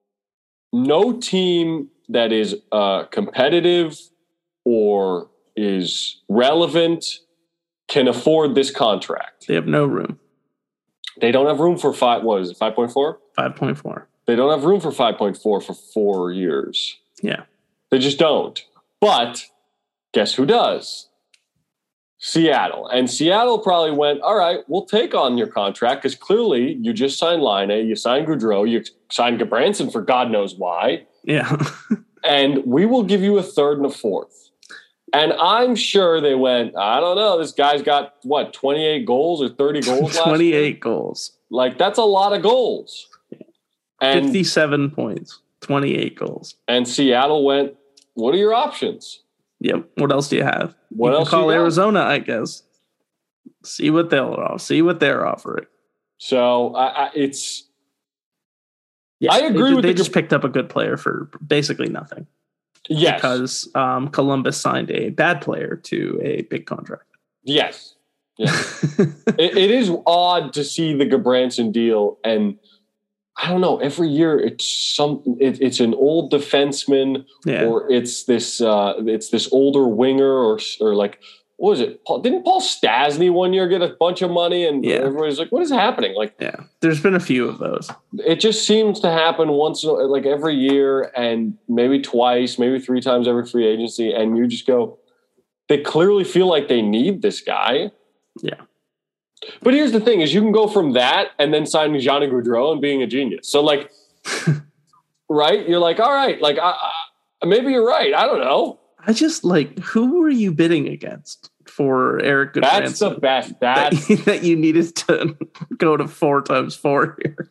no team that is uh, competitive or is relevant can afford this contract. They have no room. They don't have room for five. What is it? Five point four. Five point four. They don't have room for five point four for four years. Yeah, they just don't. But guess who does? Seattle. And Seattle probably went, all right, we'll take on your contract because clearly you just signed Line A, you signed Gaudreau, you signed Gabranson for God knows why. Yeah, and we will give you a third and a fourth. And I'm sure they went, I don't know, this guy's got, what, twenty-eight goals or thirty goals last twenty-eight year? goals. Like, that's a lot of goals. And, fifty-seven points, twenty-eight goals. And Seattle went, what are your options? Yep. What else do you have? What you else can call you Arizona, I guess. See what they'll see what they're offering. So, I, I, it's... Yeah, I agree they, with They the, just picked up a good player for basically nothing. Yes. Because um, Columbus signed a bad player to a big contract. Yes. yes. it, it is odd to see the Gabranson deal. And I don't know. Every year, it's some. It, it's an old defenseman, yeah. or it's this. Uh, it's this older winger, or or like what was it? Paul, didn't Paul Stasny one year get a bunch of money, and yeah. everybody's like, "What is happening?" Like, yeah, there's been a few of those. It just seems to happen once, like every year, and maybe twice, maybe three times every free agency, and you just go. They clearly feel like they need this guy. Yeah. But here's the thing: is you can go from that and then signing Johnny Gaudreau and being a genius. So, like, right? You're like, all right, like, I, I, maybe you're right. I don't know. I just like, who were you bidding against for Eric Goodbranson? That's the best. That's that, that you needed to go to four times four here.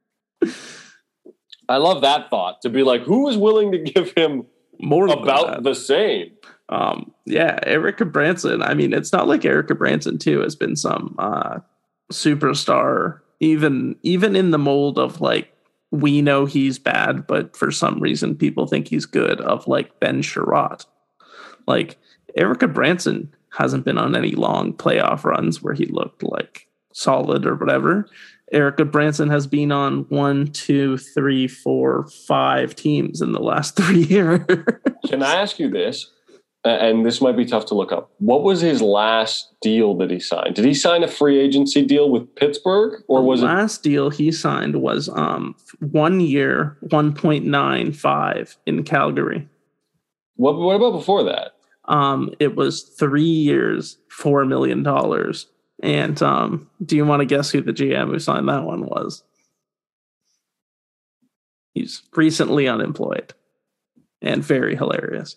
I love that thought to be like, who was willing to give him more about the same? Um, yeah, Eric Branson. I mean, it's not like Eric Branson too has been some uh, superstar, even even in the mold of like we know he's bad, but for some reason people think he's good. Of like Ben Sherratt, like Eric Branson hasn't been on any long playoff runs where he looked like solid or whatever. Eric Branson has been on one, two, three, four, five teams in the last three years. Can I ask you this? And this might be tough to look up. What was his last deal that he signed? Did he sign a free agency deal with Pittsburgh, or was the it last deal he signed was um one year, one point nine five in Calgary. What what about before that? Um, it was three years, four million dollars. And um, do you want to guess who the G M who signed that one was? He's recently unemployed and very hilarious.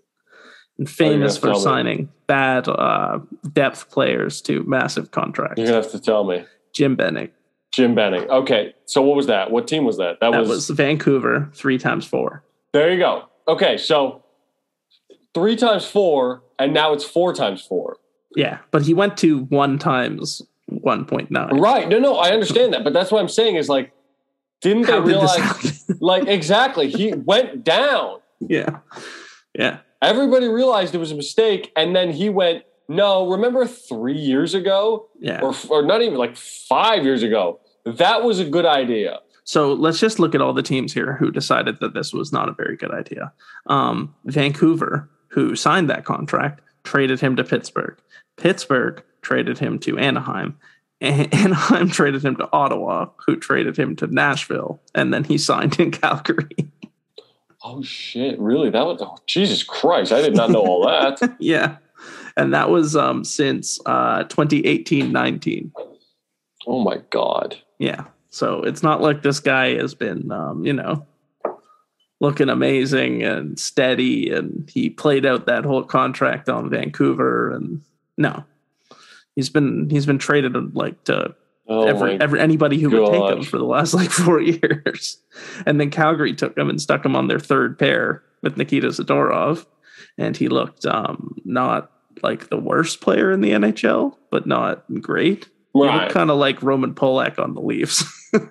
And famous for signing me. bad uh, depth players to massive contracts. You're going to have to tell me. Jim Benning. Jim Benning. Okay, so what was that? What team was that? That, that was, was Vancouver, three times four. There you go. Okay, so three times four, and now it's four times four. Yeah, but he went to one times one point nine. Right. No, no, I understand that. But that's what I'm saying is like, didn't How they realize, like, exactly, he went down. Yeah. Yeah. Everybody realized it was a mistake, and then he went, no, remember three years ago? Yeah. Or, or not even, like five years ago. That was a good idea. So let's just look at all the teams here who decided that this was not a very good idea. Um, Vancouver, who signed that contract, traded him to Pittsburgh. Pittsburgh traded him to Anaheim. Anaheim traded him to Ottawa, who traded him to Nashville, and then he signed in Calgary. Oh, shit. Really? That was, oh, Jesus Christ. I did not know all that. Yeah. And that was um, since uh, twenty eighteen nineteen. Oh, my God. Yeah. So it's not like this guy has been, um, you know, looking amazing and steady, and he played out that whole contract on Vancouver. And no, he's been he's been traded like to oh every, every anybody who would take him for the last like four years. And then Calgary took him and stuck him on their third pair with Nikita Zadorov, and he looked um, not like the worst player in the N H L, but not great. Right. He looked kind of like Roman Polak on the Leafs.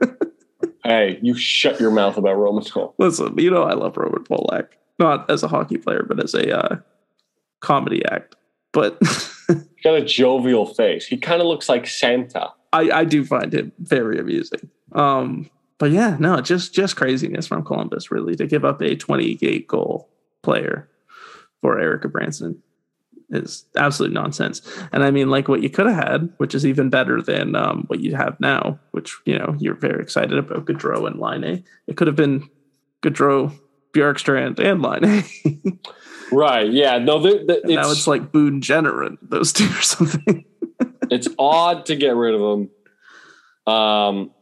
Hey, you shut your mouth about Roman Polak. Listen, you know I love Roman Polak, not as a hockey player, but as a uh, comedy act. But he's got a jovial face. He kind of looks like Santa. I, I do find him very amusing. Um, but yeah, no, just just craziness from Columbus, really, to give up a twenty-eight goal player for Eric Branson is absolute nonsense. And I mean, like what you could have had, which is even better than um, what you have now, which, you know, you're very excited about Gaudreau and Laine. It could have been Gaudreau, Bjorkstrand, and Laine. Right. Yeah. No, the, the, it's, now it's like Boone Jenner and those two or something. It's odd to get rid of them. Um,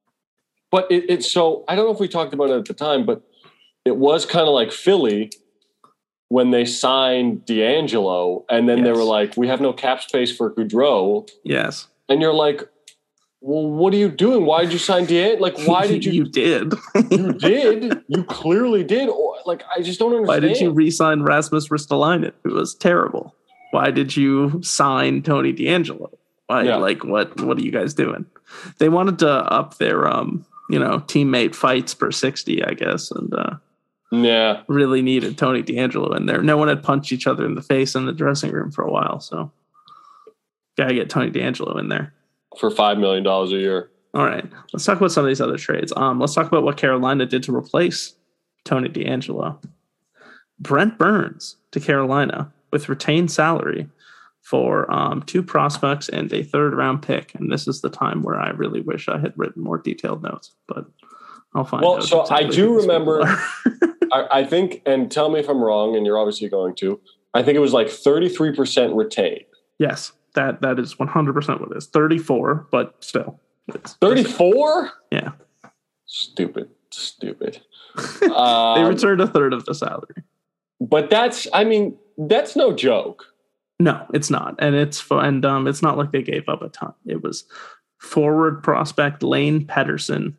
but it, it's so, I don't know if we talked about it at the time, but it was kind of like Philly when they signed D'Angelo, and then yes. they were like, we have no cap space for Gaudreau. Yes. And you're like, well, what are you doing? Why did you sign D'Angelo? Like, why did you? You did. You did. You clearly did. Or, like, I just don't understand. Why did you re-sign Rasmus Ristolainen? It was terrible. Why did you sign Tony D'Angelo? Why, yeah. like, what, what are you guys doing? They wanted to up their, um, you know, teammate fights per sixty, I guess. And, uh, yeah, really needed Tony D'Angelo in there. No one had punched each other in the face in the dressing room for a while. So gotta get Tony D'Angelo in there for five million dollars a year. All right. Let's talk about some of these other trades. Um, let's talk about what Carolina did to replace Tony DeAngelo. Brent Burns to Carolina with retained salary for um, two prospects and a third round pick. And this is the time where I really wish I had written more detailed notes, but I'll find well, out. So exactly I do remember, I, I think, and tell me if I'm wrong, and you're obviously going to, I think it was like thirty-three percent retained. Yes, that, that is one hundred percent what it is. thirty-four, but still. thirty-four? Yeah. Stupid. Stupid. um, they returned a third of the salary. But that's, I mean, that's no joke. No, it's not. And it's and um, it's not like they gave up a ton. It was forward prospect Lane Pedersen,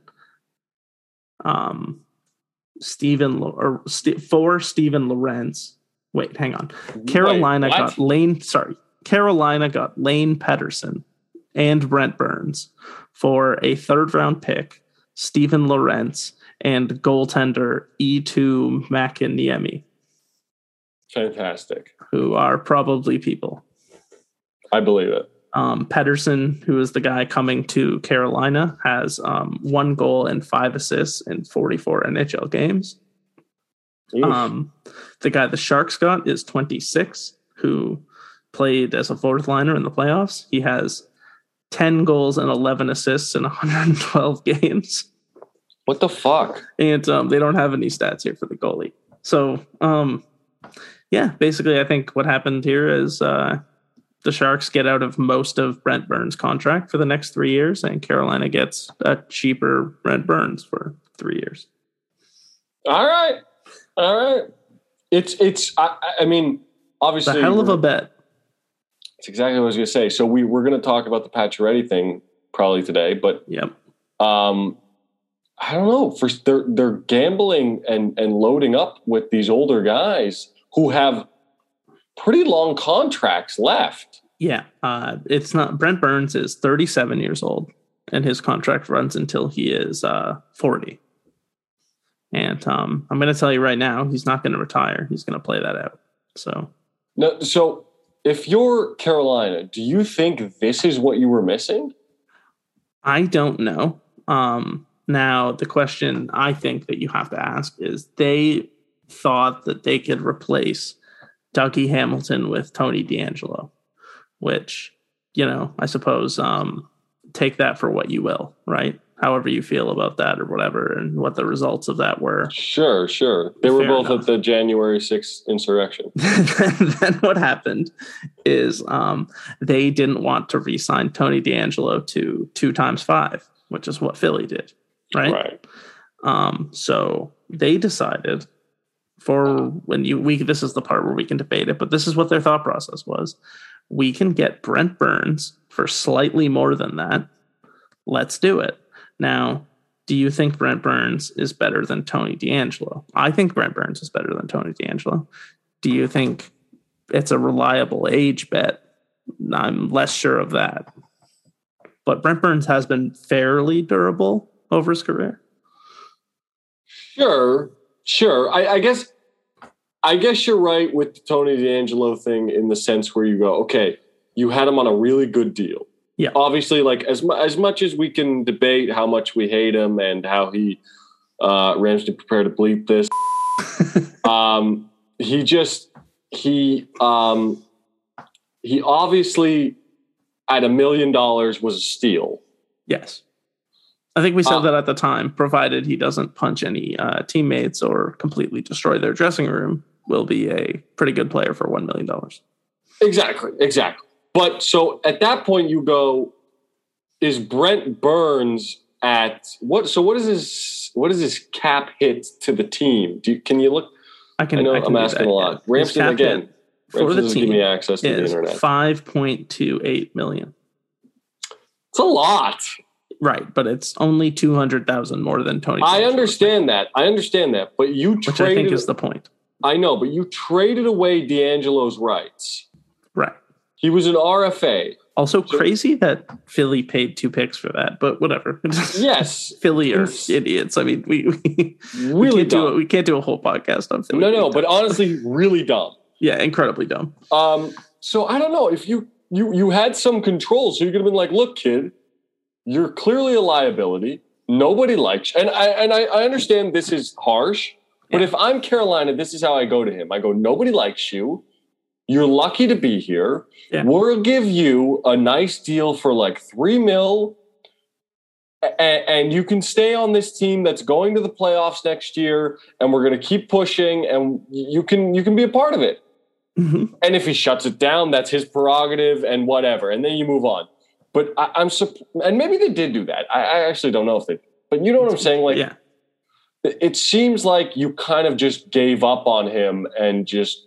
um, Stephen or St- for Stephen Lorenz. Wait, hang on. Carolina Wait, got Lane. Sorry, Carolina got Lane Pedersen and Brent Burns for a third round pick, Stephen Lorenz, and goaltender E two Makiniemi. Fantastic. Who are probably people. I believe it. Um, Pedersen, who is the guy coming to Carolina, has um, one goal and five assists in forty-four N H L games. Um, the guy the Sharks got is twenty-six, who played as a fourth liner in the playoffs. He has ten goals and eleven assists in one hundred twelve games. What the fuck? And um, they don't have any stats here for the goalie. So, um, yeah, basically, I think what happened here is uh, the Sharks get out of most of Brent Burns' contract for the next three years, and Carolina gets a cheaper Brent Burns for three years. All right, all right. It's it's. I, I mean, obviously, it's a hell of a bet. It's exactly what I was going to say. So we we're going to talk about the Pacioretty thing probably today, but yep. Um, I don't know. For they're they're gambling and and loading up with these older guys who have pretty long contracts left. Yeah, uh, it's not. Brent Burns is thirty-seven years old, and his contract runs until he is uh, forty. And um, I'm going to tell you right now, he's not going to retire. He's going to play that out. So, no. So, if you're Carolina, do you think this is what you were missing? I don't know. Um, now, the question I think that you have to ask is: they thought that they could replace Dougie Hamilton with Tony DeAngelo, which, you know, I suppose um, take that for what you will, right? However you feel about that or whatever, and what the results of that were. Sure, sure. They were both enough. At the January sixth insurrection. Then what happened is um, they didn't want to re-sign Tony DeAngelo to two times five, which is what Philly did, right? Right. Um, so they decided for when you we this is the part where we can debate it, but this is what their thought process was. We can get Brent Burns for slightly more than that. Let's do it. Now, do you think Brent Burns is better than Tony DeAngelo? I think Brent Burns is better than Tony DeAngelo. Do you think it's a reliable age bet? I'm less sure of that. But Brent Burns has been fairly durable over his career. Sure, sure. I, I guess I guess you're right with the Tony DeAngelo thing in the sense where you go, okay, you had him on a really good deal. Yeah. Obviously, like as mu- as much as we can debate how much we hate him and how he uh, Ramsey prepare to bleep this, um, he just he um, he obviously at a million dollars was a steal. Yes, I think we said uh, that at the time. Provided he doesn't punch any uh, teammates or completely destroy their dressing room, will be a pretty good player for one million dollars. Exactly. Exactly. But so at that point you go, is Brent Burns at what? So what is his, what is his cap hit to the team? Do you, can you look? I can, I know I can I'm asking that, a lot. Yeah. Ramsey again, for the team give me access to the internet. five point two eight million. It's a lot. Right. But it's only two hundred thousand more than Tony. I understand that. I understand that. But you Which traded, I think is the point. I know, but you traded away DeAngelo's rights. Right. He was an R F A. Also so, crazy that Philly paid two picks for that, but whatever. Yes. Philly are idiots. I mean, we, we, really we, can't dumb. do a, we can't do a whole podcast on Philly. No, no, but honestly, really dumb. Yeah, incredibly dumb. Um, so I don't know if you, you, you had some control. So you're going to be like, look, kid, you're clearly a liability. Nobody likes you. And I and I, I understand this is harsh, but yeah. if I'm Carolina, this is how I go to him. I go, nobody likes you. You're lucky to be here. Yeah. We'll give you a nice deal for like three mil. And, and you can stay on this team that's going to the playoffs next year, and we're going to keep pushing, and you can you can be a part of it. Mm-hmm. And if he shuts it down, that's his prerogative and whatever, and then you move on. But I, I'm and maybe they did do that. I, I actually don't know if they. But you know what I'm saying? Like, yeah. it seems like you kind of just gave up on him and just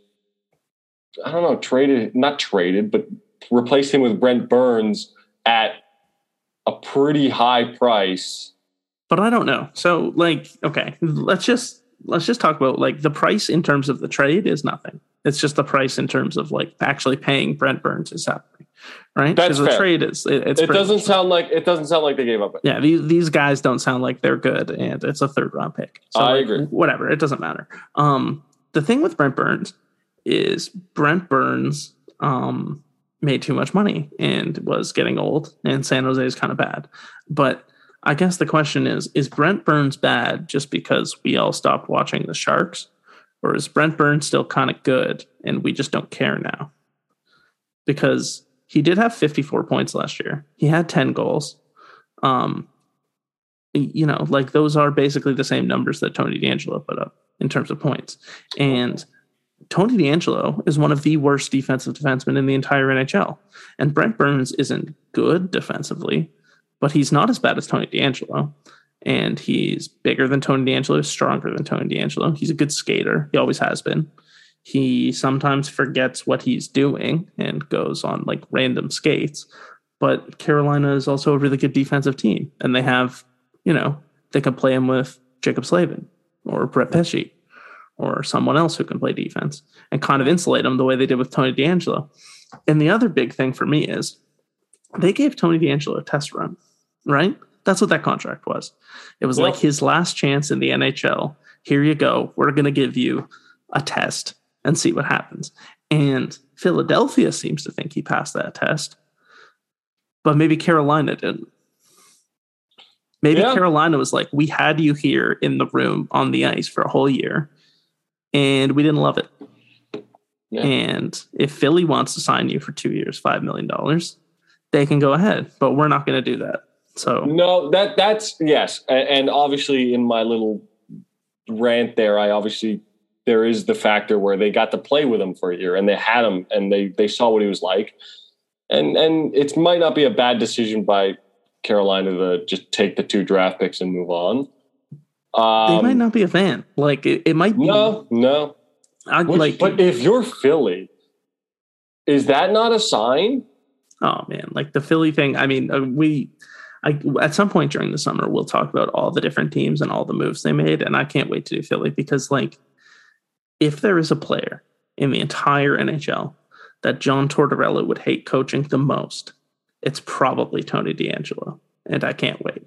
I don't know traded not traded, but replaced him with Brent Burns at a pretty high price. But I don't know. So like, okay, let's just, let's just talk about like the price in terms of the trade is nothing. It's just the price in terms of like actually paying Brent Burns is happening. Right. That's the fair. trade is, it, it's it doesn't sound like, it doesn't sound like they gave up. Yeah. These, these guys don't sound like they're good and it's a third round pick. So I like, agree. Whatever. It doesn't matter. Um, the thing with Brent Burns is Brent Burns, um, made too much money and was getting old, and San Jose is kind of bad. But I guess the question is, is Brent Burns bad just because we all stopped watching the Sharks? Or is Brent Burns still kind of good and we just don't care now? Because he did have fifty-four points last year. He had ten goals. Um, you know, like those are basically the same numbers that Tony DeAngelo put up in terms of points. And Tony DeAngelo is one of the worst defensive defensemen in the entire N H L. And Brent Burns isn't good defensively, but he's not as bad as Tony DeAngelo. And he's bigger than Tony DeAngelo, stronger than Tony DeAngelo. He's a good skater. He always has been. He sometimes forgets what he's doing and goes on like random skates. But Carolina is also a really good defensive team. And they have, you know, they can play him with Jacob Slavin or Brett Pesce or someone else who can play defense and kind of insulate them the way they did with Tony DeAngelo. And the other big thing for me is they gave Tony DeAngelo a test run, right? That's what that contract was. It was yep. like his last chance in the N H L. Here you go. We're going to give you a test and see what happens. And Philadelphia seems to think he passed that test, but maybe Carolina didn't. Maybe yeah. Carolina was like, we had you here in the room on the ice for a whole year, and we didn't love it. Yeah. And if Philly wants to sign you for two years, five million dollars, they can go ahead, but we're not going to do that. So no, that that's yes. And obviously in my little rant there, I obviously, there is the factor where they got to play with him for a year and they had him and they, they saw what he was like. And, and it might not be a bad decision by Carolina to just take the two draft picks and move on. Um, they might not be a fan. Like it, it might be. No, no. I'd Which, like, but if you're Philly, is that not a sign? Oh man, like the Philly thing. I mean, uh, we, I, at some point during the summer, we'll talk about all the different teams and all the moves they made. And I can't wait to do Philly because like, if there is a player in the entire N H L that John Tortorella would hate coaching the most, it's probably Tony DeAngelo. And I can't wait.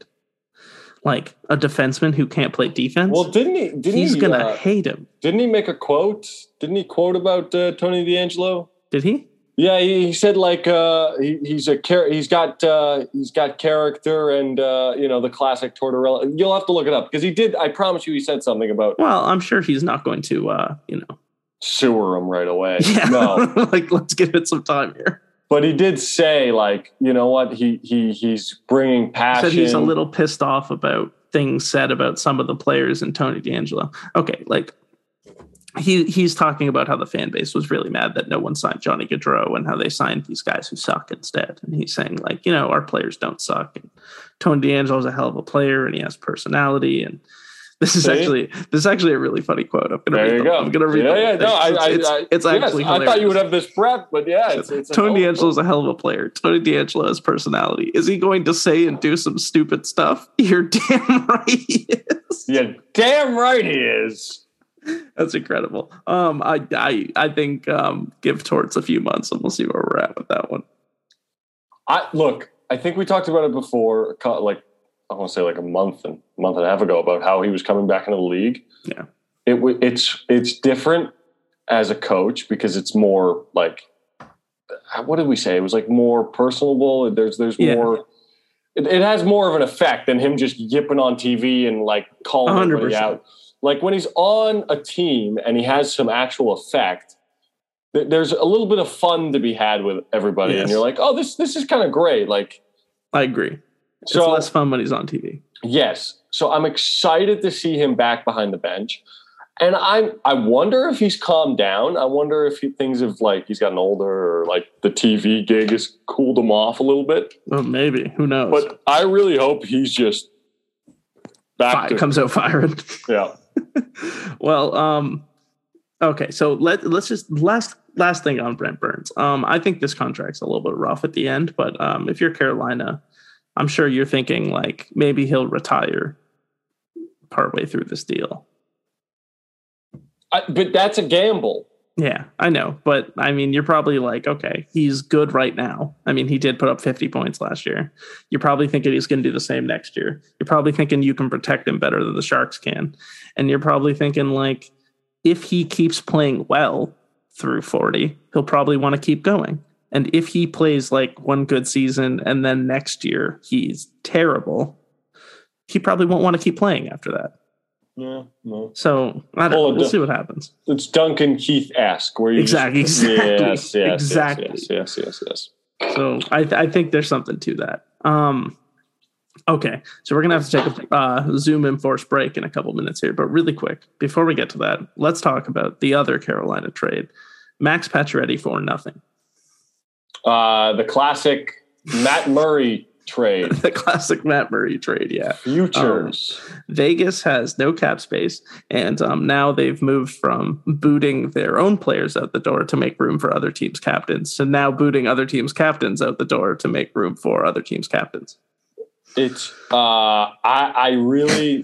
Like a defenseman who can't play defense. Well, didn't he? Didn't he's he, gonna uh, hate him. Didn't he make a quote? Didn't he quote about uh, Tony DeAngelo? Did he? Yeah, he, he said like uh, he, he's a char- he's got uh, he's got character and uh, you know the classic Tortorella. You'll have to look it up because he did. I promise you, he said something about. Well, I'm sure he's not going to uh, you know sewer him right away. Yeah, no, like let's give it some time here. But he did say like you know what he he he's bringing passion. He said he's a little pissed off about things said about some of the players and Tony DeAngelo. Okay, like. He he's talking about how the fan base was really mad that no one signed Johnny Gaudreau and how they signed these guys who suck instead. And he's saying like, you know, our players don't suck. And Tony DeAngelo is a hell of a player and he has personality. And this is See? actually this is actually a really funny quote. I'm gonna there read you them. go. I'm gonna read yeah, them. Yeah, no, I, I, it's, I, it's, it's yes, actually hilarious. I thought you would have this prep, but yeah, it's, it's Tony DeAngelo is a hell of a player. Tony DeAngelo has personality. Is he going to say and do some stupid stuff? You're damn right he is. Yeah, damn right he is. That's incredible. Um, I, I, I think um, give Torts a few months and we'll see where we're at with that one. I look. I think we talked about it before, like I want to say like a month and month and a half ago, about how he was coming back into the league. Yeah, it it's it's different as a coach because it's more like what did we say? It was like more personable. There's there's yeah. more. it, it has more of an effect than him just yipping on T V and like calling everybody out. Like when he's on a team and he has some actual effect, th- there's a little bit of fun to be had with everybody, yes. And you're like, oh, this this is kind of great. Like, I agree. So, it's less fun when he's on T V. Yes. So I'm excited to see him back behind the bench. And I I wonder if he's calmed down. I wonder if he, things have, like, he's gotten older or, like, the T V gig has cooled him off a little bit. Well, maybe. Who knows? But I really hope he's just back Fire, to... comes out firing. Yeah. Well, um, okay. So let, let's just... Last last thing on Brent Burns. Um, I think this contract's a little bit rough at the end. But um, if you're Carolina, I'm sure you're thinking, like, maybe he'll retire partway through this deal. I, but that's a gamble. Yeah, I know. But, I mean, you're probably like, okay, he's good right now. I mean, he did put up fifty points last year. You're probably thinking he's going to do the same next year. You're probably thinking you can protect him better than the Sharks can. And you're probably thinking, like, if he keeps playing well through forty, he'll probably want to keep going. And if he plays, like, one good season and then next year he's terrible, he probably won't want to keep playing after that. Yeah, no. So I don't well, know. We'll see what happens. It's Duncan Keith-esque, where you exactly, just, exactly, yes, yes, exactly. Yes, yes, yes, yes, yes. So I, th- I think there's something to that. Um, okay, so we're gonna have to take a uh, Zoom enforced break in a couple minutes here, but really quick before we get to that, let's talk about the other Carolina trade: Max Pacioretty for nothing. Uh, the classic Matt Murray trade. The classic Matt Murray trade, yeah. Futures. Um, Vegas has no cap space, and um, now they've moved from booting their own players out the door to make room for other teams' captains to now booting other teams' captains out the door to make room for other teams' captains. It's, uh, I, I really,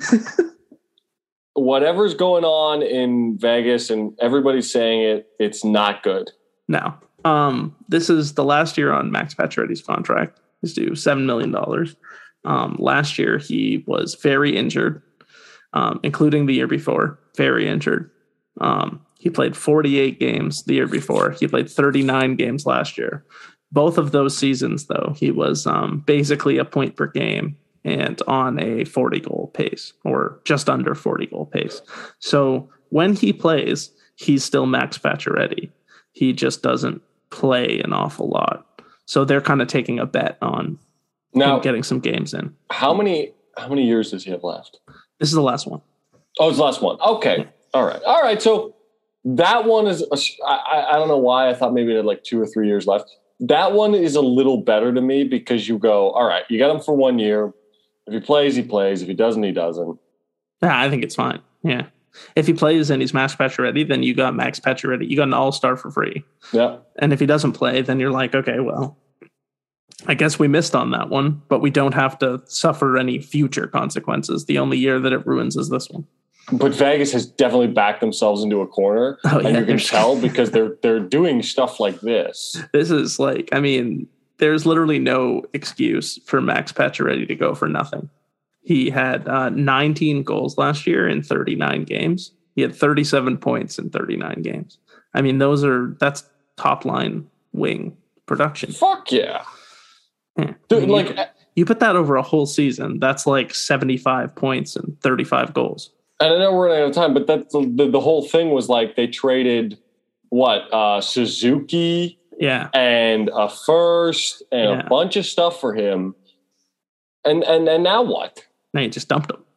whatever's going on in Vegas and everybody's saying it, it's not good. No. Um, this is the last year on Max Pacioretty's contract. He's due seven million dollars. Um, last year, he was very injured, um, including the year before, very injured. Um, he played forty-eight games the year before. He played thirty-nine games last year. Both of those seasons, though, he was um, basically a point per game and on a forty-goal pace, or just under forty-goal pace. So when he plays, he's still Max Pacioretty. He just doesn't play an awful lot. So they're kind of taking a bet on now, him getting some games in. How many how many years does he have left? This is the last one. Oh, it's the last one. Okay. Yeah. All right. All right. So that one is, a, I, I don't know why I thought maybe it had like two or three years left. That one is a little better to me because you go, all right, you got him for one year. If he plays, he plays. If he doesn't, he doesn't. Yeah, I think it's fine. Yeah. If he plays and he's Max Pacioretty, then you got Max Pacioretty. You got an all-star for free. Yeah. And if he doesn't play, then you're like, okay, well, I guess we missed on that one, but we don't have to suffer any future consequences. The only year that it ruins is this one. But Vegas has definitely backed themselves into a corner, oh, and yeah, you can tell because they're they're doing stuff like this. This is like, I mean, there's literally no excuse for Max Pacioretty to go for nothing. He had uh, nineteen goals last year in thirty-nine games. He had thirty-seven points in thirty-nine games. I mean, those are that's top line wing production. Fuck yeah. yeah. Dude, I mean, like you, you put that over a whole season, that's like seventy-five points and thirty-five goals. And I know we're running out of time, but that's the, the, the whole thing was like they traded what uh, Suzuki, yeah, and a first and yeah. a bunch of stuff for him. And and and now what? Now you just dumped him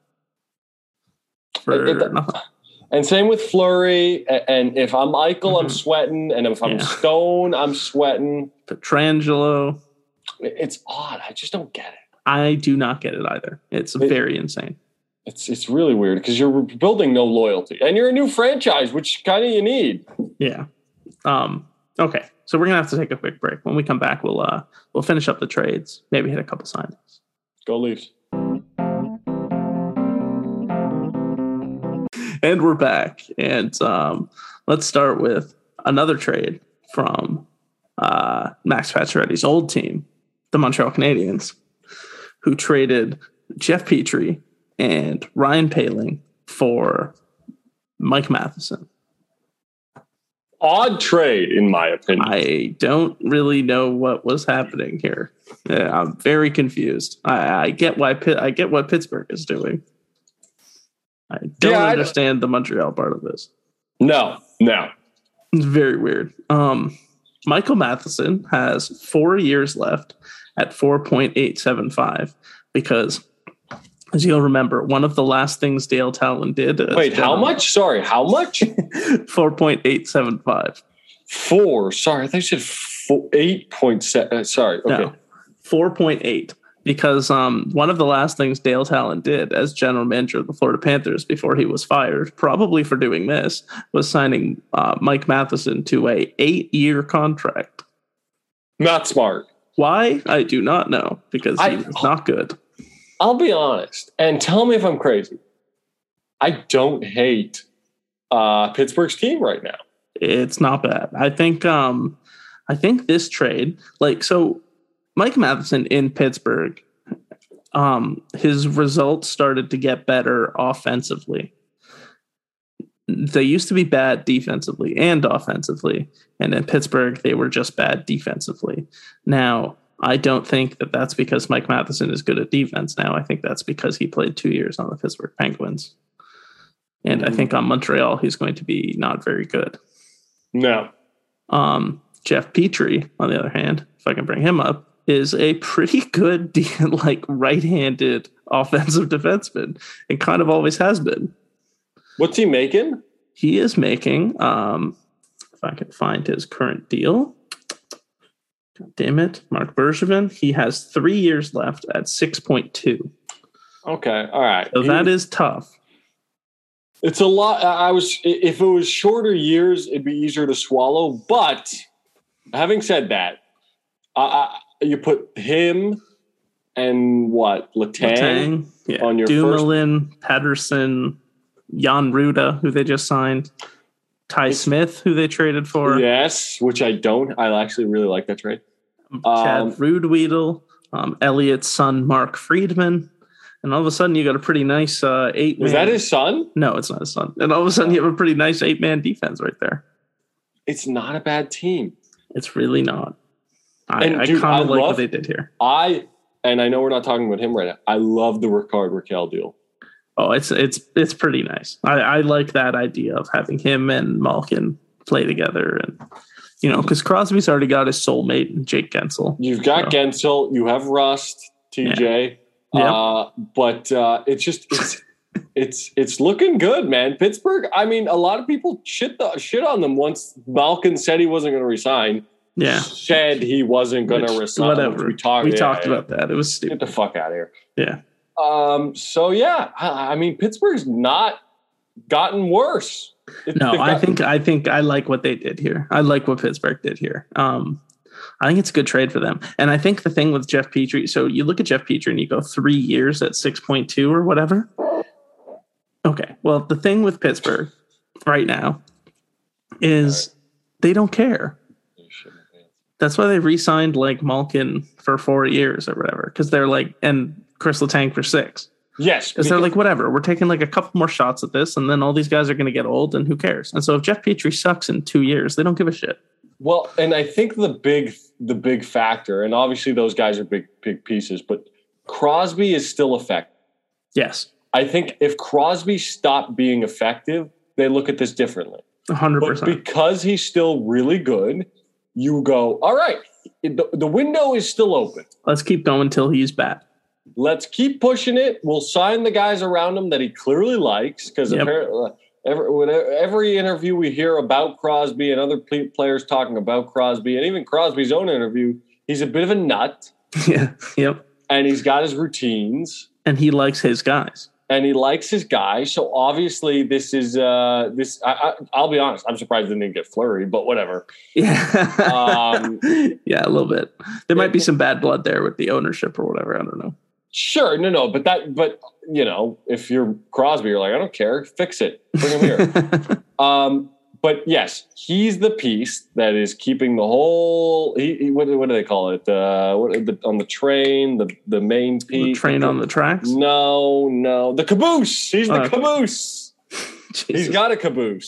for it, it, nothing. And same with Fleury. And if I'm Eichel, mm-hmm. I'm sweating. And if I'm yeah. Stone, I'm sweating. Pietrangelo. It's odd. I just don't get it. I do not get it either. It's it, very insane. It's it's really weird because you're building no loyalty. And you're a new franchise, which kind of you need. Yeah. Um, okay. So we're going to have to take a quick break. When we come back, we'll uh, we'll finish up the trades. Maybe hit a couple signings. Go Leafs. And we're back. And um, let's start with another trade from uh, Max Pacioretty's old team, the Montreal Canadiens, who traded Jeff Petrie and Ryan Poehling for Mike Matheson. odd trade, in my opinion. I don't really know what was happening here. Yeah, I'm very confused. I, I get why Pitt, I get what Pittsburgh is doing. I don't Yeah, understand I, the Montreal part of this. No, no. It's very weird. Um, Michael Matheson has four years left at four point eight seven five because, as you'll remember, one of the last things Dale Talon did. Wait, how much? Sorry, how much? four point eight seven five. Four. Sorry, I thought you said four, eight point seven. Uh, sorry. Okay. No, four point eight. Because um, one of the last things Dale Talon did as general manager of the Florida Panthers before he was fired, probably for doing this, was signing uh, Mike Matheson to a eight-year contract. Not smart. Why? I do not know, because he I, was not good. I'll be honest, and tell me if I'm crazy. I don't hate uh, Pittsburgh's team right now. It's not bad. I think um, I think this trade, like, so Mike Matheson in Pittsburgh, um, his results started to get better offensively. They used to be bad defensively and offensively, and in Pittsburgh, they were just bad defensively. Now, I don't think that that's because Mike Matheson is good at defense now. I think that's because he played two years on the Pittsburgh Penguins. And mm-hmm. I think on Montreal, he's going to be not very good. No. Um, Jeff Petrie, on the other hand, if I can bring him up, is a pretty good, like, right-handed offensive defenseman, and kind of always has been. What's he making? He is making, um, if I can find his current deal. God damn it, Mark Bergevin. He has three years left at six point two. Okay, all right. So he, that is tough. It's a lot. I was, if it was shorter years, it'd be easier to swallow. But having said that, I, I, you put him and what, Letang, Letang yeah. on your Dumoulin, first... Patterson, Jan Ruda, who they just signed, Ty it's, Smith, who they traded for. Yes, which I don't. I actually really like that trade. Chad um, Rudweedle, um, Elliott's son, Mark Friedman. And all of a sudden, you got a pretty nice uh, eight. Was that his son? No, it's not his son. And all of a sudden, you have a pretty nice eight-man defense right there. It's not a bad team. It's really not. I, and I dude, kind I of like love, what they did here. I and I know we're not talking about him right now. I love the Rickard Rakell deal. Oh, it's it's it's pretty nice. I, I like that idea of having him and Malkin play together, and you know, because Crosby's already got his soulmate, Jake Gensel. You've got so. Gensel. You have Rust, T J. Yeah. Yep. Uh, but uh, it's just it's it's it's looking good, man. Pittsburgh. I mean, a lot of people shit the, shit on them once Malkin said he wasn't going to resign. Yeah, said he wasn't going to resign. Whatever. We talked. We yeah, talked yeah. about that. It was stupid. Get the fuck out of here. Yeah. Um. So yeah, I, I mean, Pittsburgh's not gotten worse. It, no, got, I think I think I like what they did here. I like what Pittsburgh did here. Um, I think it's a good trade for them. And I think the thing with Jeff Petrie, so you look at Jeff Petrie and you go three years at six point two or whatever. Okay. Well, the thing with Pittsburgh right now is right. they don't care. That's why they re-signed like Malkin for four years or whatever. Because they're like, and Chris Letang for six. Yes. Because they're like, whatever, we're taking like a couple more shots at this, and then all these guys are going to get old, and who cares? And so if Jeff Petrie sucks in two years, they don't give a shit. Well, and I think the big the big factor, and obviously those guys are big big pieces, but Crosby is still effective. Yes. I think if Crosby stopped being effective, they look at this differently. one hundred percent. But because he's still really good, you go, all right, the, the window is still open. Let's keep going until he's bad. Let's keep pushing it. We'll sign the guys around him that he clearly likes, because yep. apparently every, every interview we hear about Crosby and other players talking about Crosby, and even Crosby's own interview, he's a bit of a nut. Yeah. Yep. And he's got his routines. And he likes his guys. And he likes his guys. So obviously this is uh, this. I, I, I'll be honest. I'm surprised they didn't get Fleury, but whatever. Yeah. um, yeah, a little bit. There might it, be some bad blood there with the ownership or whatever. I don't know. Sure. No, no. But that, but you know, if you're Crosby, you're like, I don't care. Fix it. Bring him here. um, but yes, he's the piece that is keeping the whole, he, he, what, what do they call it? Uh, what, the, on the train, the, the main piece. The train on the tracks? No, no. The caboose. He's the uh, caboose. He's got a caboose.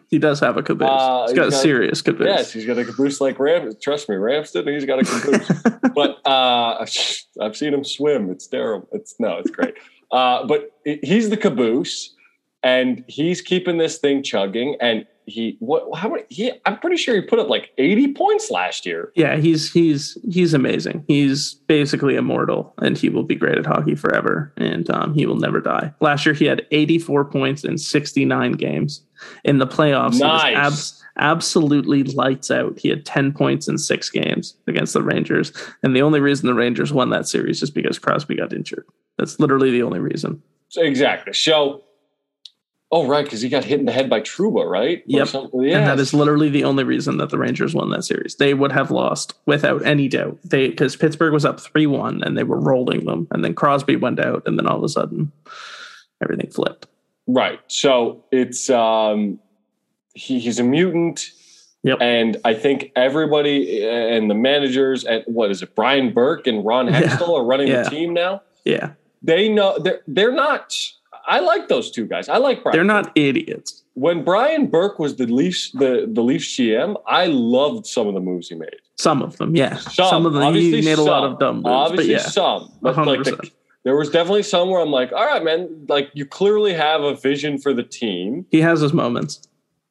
He does have a caboose. Uh, he's got he's a got, serious caboose. Yes, he's got a caboose like Ram. Trust me, Ramsden, he's got a caboose. But uh, I've seen him swim. It's terrible. It's no, it's great. Uh, but he's the caboose, and he's keeping this thing chugging. And he, what? How many? He, I'm pretty sure he put up like eighty points last year. Yeah, he's he's he's amazing. He's basically immortal, and he will be great at hockey forever. And um, he will never die. Last year, he had eighty-four points in sixty-nine games. In the playoffs, nice. He was abs- absolutely lights out. He had ten points in six games against the Rangers. And the only reason the Rangers won that series is because Crosby got injured. That's literally the only reason. Exactly. So, oh, right, because he got hit in the head by Trouba, right? Yep. Yes. And that is literally the only reason that the Rangers won that series. They would have lost without any doubt. They because Pittsburgh was up three one and they were rolling them. And then Crosby went out, and then all of a sudden everything flipped. Right. So it's um, he, he's a mutant. Yep. And I think everybody and the managers and what is it, Brian Burke and Ron Hextall yeah. are running yeah. the team now. Yeah. They know they're they're not. I like those two guys. I like Brian. They're Burke. not idiots. When Brian Burke was the Leafs, the, the Leafs G M, I loved some of the moves he made. Some of them, yeah. Some, some of them obviously he made some, a lot of dumb moves. Obviously but yeah, some. But like the, there was definitely some where I'm like, all right, man, like you clearly have a vision for the team. He has his moments.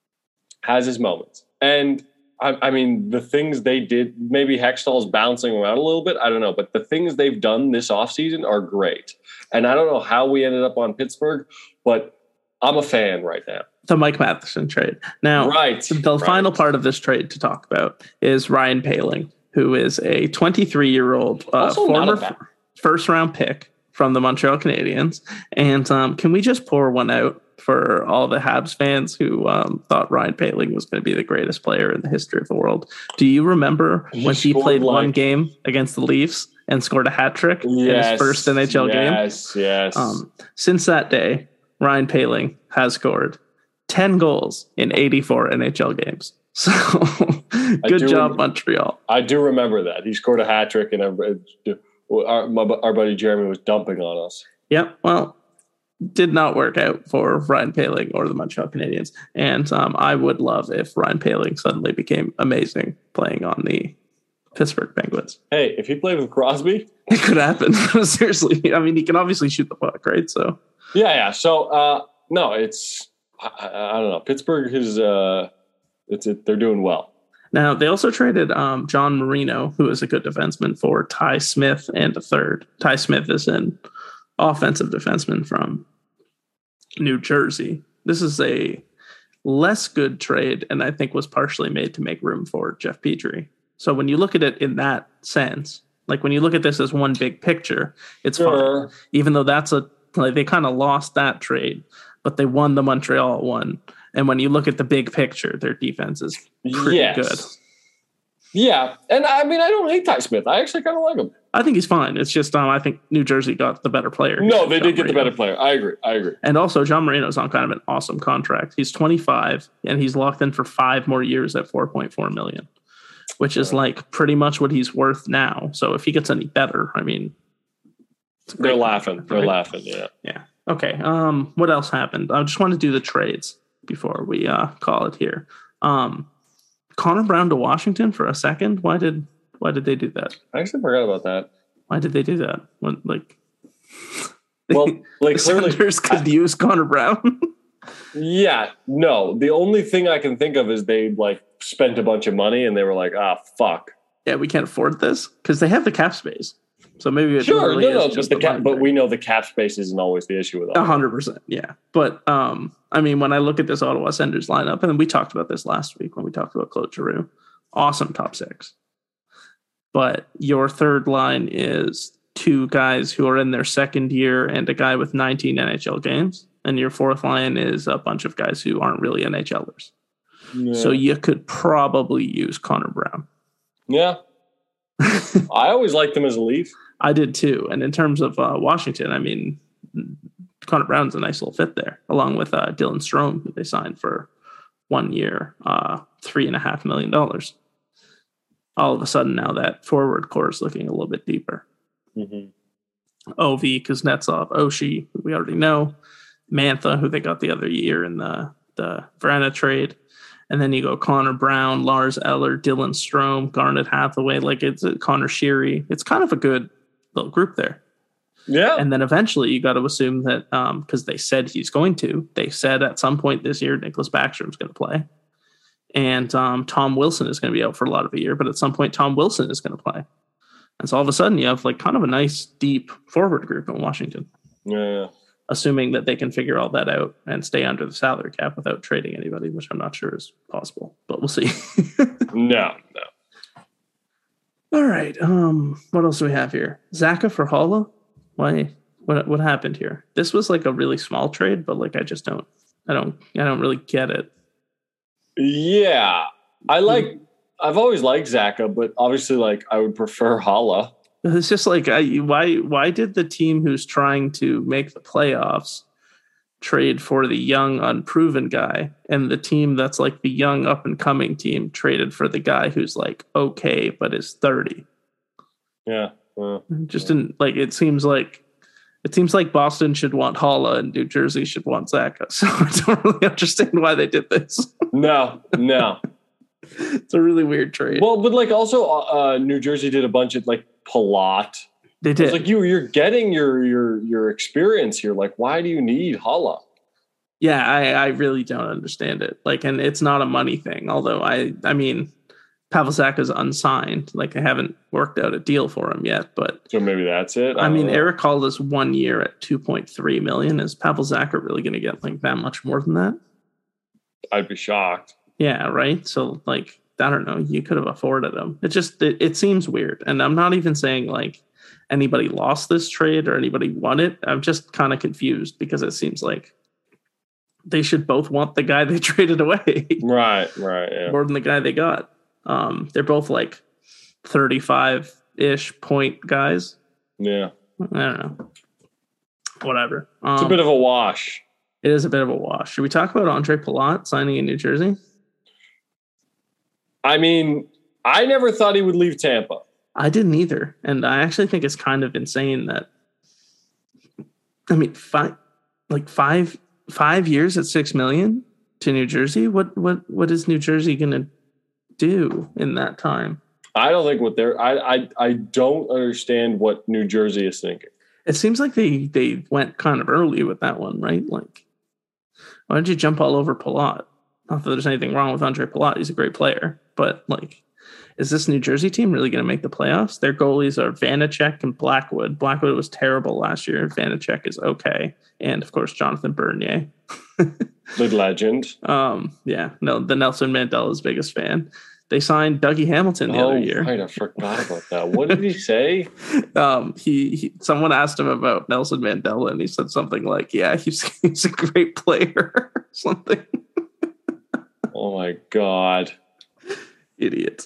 Has his moments. And I, I mean, the things they did, maybe Hextall's bouncing around a little bit. I don't know. But the things they've done this offseason are great. And I don't know how we ended up on Pittsburgh, but I'm a fan right now. The Mike Matheson trade. Now, right, the right. final part of this trade to talk about is Ryan Poehling, who is a twenty-three-year-old uh, former first-round pick from the Montreal Canadiens. And um, can we just pour one out for all the Habs fans who um, thought Ryan Poehling was going to be the greatest player in the history of the world? Do you remember he when he played like, one game against the Leafs and scored a hat trick yes, in his first N H L yes, game? Yes, yes. Um, since that day, Ryan Poehling has scored ten goals in eighty-four N H L games. So good job, rem- Montreal. I do remember that. He scored a hat trick, and our, my, our buddy Jeremy was dumping on us. Yep. Well, did not work out for Ryan Poehling or the Montreal Canadiens. And um, I would love if Ryan Poehling suddenly became amazing playing on the Pittsburgh Penguins. Hey, if he played with Crosby, it could happen. Seriously. I mean, he can obviously shoot the puck, right? So yeah, yeah. So uh, no, it's I, I don't know. Pittsburgh is uh, it's it, they're doing well. Now they also traded um, John Marino, who is a good defenseman, for Ty Smith and a third. Ty Smith is an offensive defenseman from New Jersey. This is a less good trade, and I think was partially made to make room for Jeff Petrie. So when you look at it in that sense, like when you look at this as one big picture, it's sure. fine. Even though that's a like they kind of lost that trade, but they won the Montreal one. And when you look at the big picture, their defense is pretty yes. good. Yeah, and I mean I don't hate Ty Smith. I actually kind of like him. I think he's fine. It's just um, I think New Jersey got the better player. No, they John did get Marino. the better player. I agree. I agree. And also, John Marino's on kind of an awesome contract. He's twenty-five, and he's locked in for five more years at four point four million dollars, which is like pretty much what he's worth now. So if he gets any better, I mean, they're laughing. Contract, they're right? laughing. Yeah. Yeah. Okay. Um, what else happened? I just want to do the trades before we uh, call it here. Um, Connor Brown to Washington for a second. Why did why did they do that? I actually forgot about that. Why did they do that? When, like, well, like the clearly, Senators could I, use Connor Brown. yeah, no. The only thing I can think of is they like spent a bunch of money and they were like, ah, fuck. Yeah, we can't afford this because they have the cap space. So maybe it sure, really no, is no, just but, the the cap, but we know the cap space isn't always the issue with A hundred percent, yeah. But um, I mean, when I look at this Ottawa Senators lineup, and we talked about this last week when we talked about Claude Giroux, awesome top six. But your third line is two guys who are in their second year and a guy with nineteen N H L games, and your fourth line is a bunch of guys who aren't really NHLers. Yeah. So you could probably use Connor Brown. Yeah, I always liked him as a Leaf. I did too. And in terms of uh, Washington, I mean, Connor Brown's a nice little fit there, along with uh, Dylan Strome, who they signed for one year, uh, three and a half million dollars. All of a sudden, now that forward core is looking a little bit deeper. Mm-hmm. Ovi, Kuznetsov, Oshie, who we already know, Mantha, who they got the other year in the the Vrana trade, And then you go Connor Brown, Lars Eller, Dylan Strome, Garnet Hathaway, like it's a Connor Sheary. It's kind of a good little group there. Yeah. And then eventually you got to assume that um, because they said he's going to, they said at some point this year, Nicholas Backstrom's going to play. And um, Tom Wilson is going to be out for a lot of the year, but at some point Tom Wilson is going to play. And so all of a sudden you have like kind of a nice deep forward group in Washington. Yeah. Assuming that they can figure all that out and stay under the salary cap without trading anybody, which I'm not sure is possible, but we'll see. no, no. All right. Um, what else do we have here? Zaka for Holla? Why? What? What happened here? This was like a really small trade, but like I just don't, I don't, I don't really get it. Yeah, I like. I've always liked Zaka, but obviously, like I would prefer Holla. It's just like, I, why why did the team who's trying to make the playoffs trade for the young, unproven guy, and the team that's like the young, up-and-coming team traded for the guy who's like okay, but is thirty? Yeah. Well, just yeah. didn't, like, it seems like it seems like Boston should want Holla and New Jersey should want Zaka. So I don't really understand why they did this. No, no. It's a really weird trade. Well, but like also uh, New Jersey did a bunch of like Palat. They did. It's like you, you're getting your your your experience here. Like, why do you need Holla? Yeah, I, I really don't understand it. Like, and it's not a money thing. Although I, I mean, Pavel Zacha's unsigned. Like, they haven't worked out a deal for him yet. But so maybe that's it. I, I mean, know. Eric Hall is one year at two point three million. Is Pavel Zacha really going to get like that much more than that? I'd be shocked. Yeah, right. So, like, I don't know. You could have afforded him. It just it, it seems weird. And I'm not even saying like anybody lost this trade or anybody won it. I'm just kind of confused because it seems like they should both want the guy they traded away. Right, right. Yeah. More than the guy they got. Um, they're both like thirty-five-ish point guys. Yeah. I don't know. Whatever. Um, it's a bit of a wash. It is a bit of a wash. Should we talk about Andre Palat signing in New Jersey? I mean, I never thought he would leave Tampa. I didn't either. And I actually think it's kind of insane that, I mean, five, like five, five years at six million to New Jersey. What, what, what is New Jersey going to do in that time? I don't think what they're, I, I, I don't understand what New Jersey is thinking. It seems like they, they went kind of early with that one, right? Like, why did you jump all over Palat? Not that there's anything wrong with Andre Palat. He's a great player. But, like, is this New Jersey team really going to make the playoffs? Their goalies are Vanacek and Blackwood. Blackwood was terrible last year. Vanacek is okay. And, of course, Jonathan Bernier. The legend. Um, yeah, no, the Nelson Mandela's biggest fan. They signed Dougie Hamilton the oh, other year. Right, I forgot about that. What did he say? um, he, he someone asked him about Nelson Mandela, and he said something like, "Yeah, he's he's a great player," or something. Oh my god, idiot.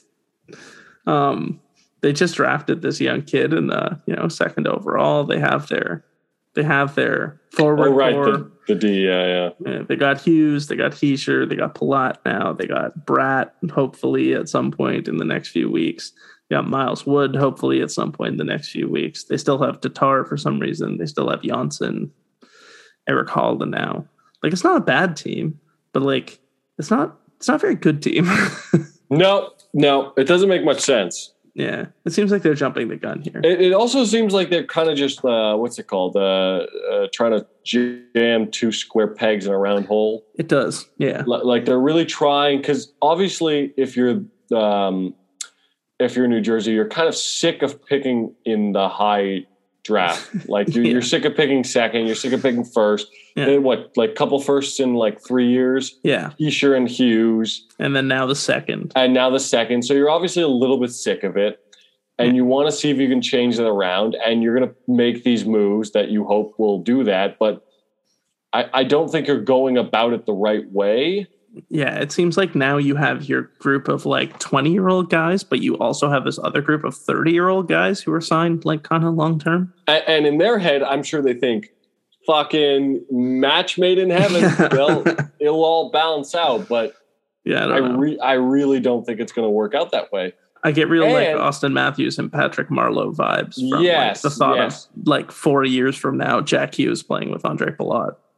Um, they just drafted this young kid in the you know second overall. They have their they have their forward. Oh right, core. the, the D, yeah, yeah. Yeah, they got Hughes, they got Heischer, they got Palat now, they got Bratt, hopefully at some point in the next few weeks. They got Miles Wood, hopefully at some point in the next few weeks. They still have Tatar for some reason. They still have Janssen, Eric Halden now. Like, it's not a bad team, but like it's not it's not a very good team. no, no, it doesn't make much sense. Yeah, it seems like they're jumping the gun here. It, it also seems like they're kind of just uh, what's it called? Uh, uh, trying to jam two square pegs in a round hole. It does, yeah. L- like they're really trying because obviously, if you're um, if you're New Jersey, you're kind of sick of picking in the high draft. Like you're, yeah. you're sick of picking second. You're sick of picking first. Yeah. Then what? Like couple firsts in like three years. Yeah, Heischer and Hughes, and then now the second, and now the second. So you're obviously a little bit sick of it, and you want to see if you can change it around. And you're going to make these moves that you hope will do that. But I, I don't think you're going about it the right way. Yeah, it seems like now you have your group of like twenty-year-old guys, but you also have this other group of thirty-year-old guys who are signed like kind of long term. And, and in their head, I'm sure they think, fucking match made in heaven. Well, it'll all balance out, but yeah, I, I, re- I really don't think it's going to work out that way. I get real and, like Austin Matthews and Patrick Marleau vibes from yes, like, the thought yes. of like four years from now, Jack Hughes playing with Andre Palat.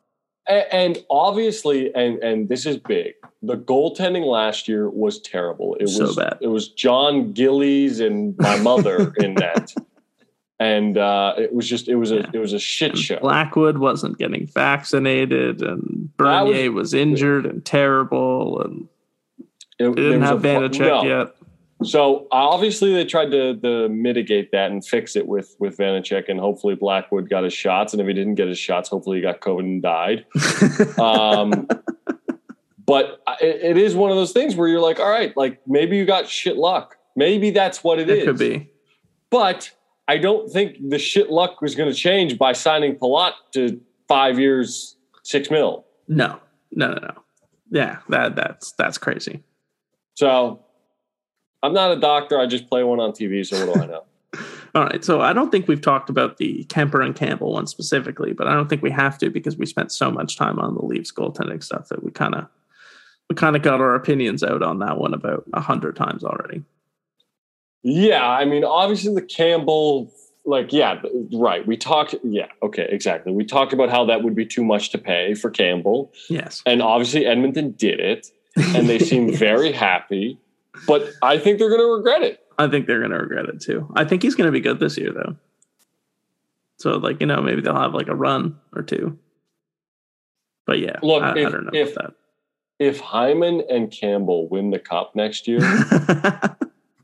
And, and obviously, and and this is big. The goaltending last year was terrible. It was So bad. It was John Gillies and my mother in net, and uh, it was just it was a Yeah. it was a shit And show. Blackwood wasn't getting vaccinated, and Bernier was, was injured and terrible, and It, they didn't have Vanacek no. yet. So obviously they tried to, to mitigate that and fix it with with Vanacek, and hopefully Blackwood got his shots. And if he didn't get his shots, hopefully he got COVID and died. um, but it, it is one of those things where you're like, all right, like maybe you got shit luck. Maybe that's what it, It is. could be. But I don't think the shit luck was going to change by signing Palat to five years, six mil. No, no, no, no. Yeah, that that's that's crazy. So I'm not a doctor. I just play one on T V. So what do I know? All right. So I don't think we've talked about the Kemper and Campbell one specifically, but I don't think we have to because we spent so much time on the Leafs goaltending stuff that we kind of we kind of got our opinions out on that one about a hundred times already. Yeah, I mean, obviously the Campbell, like, yeah, right. We talked, yeah, okay, exactly. We talked about how that would be too much to pay for Campbell. Yes. And obviously Edmonton did it, and they seemed very happy. But I think they're going to regret it. I think they're going to regret it too. I think he's going to be good this year, though. So, like, you know, maybe they'll have like a run or two. But yeah, Look, I, if, I don't know if, about if Hyman and Campbell win the cup next year, that.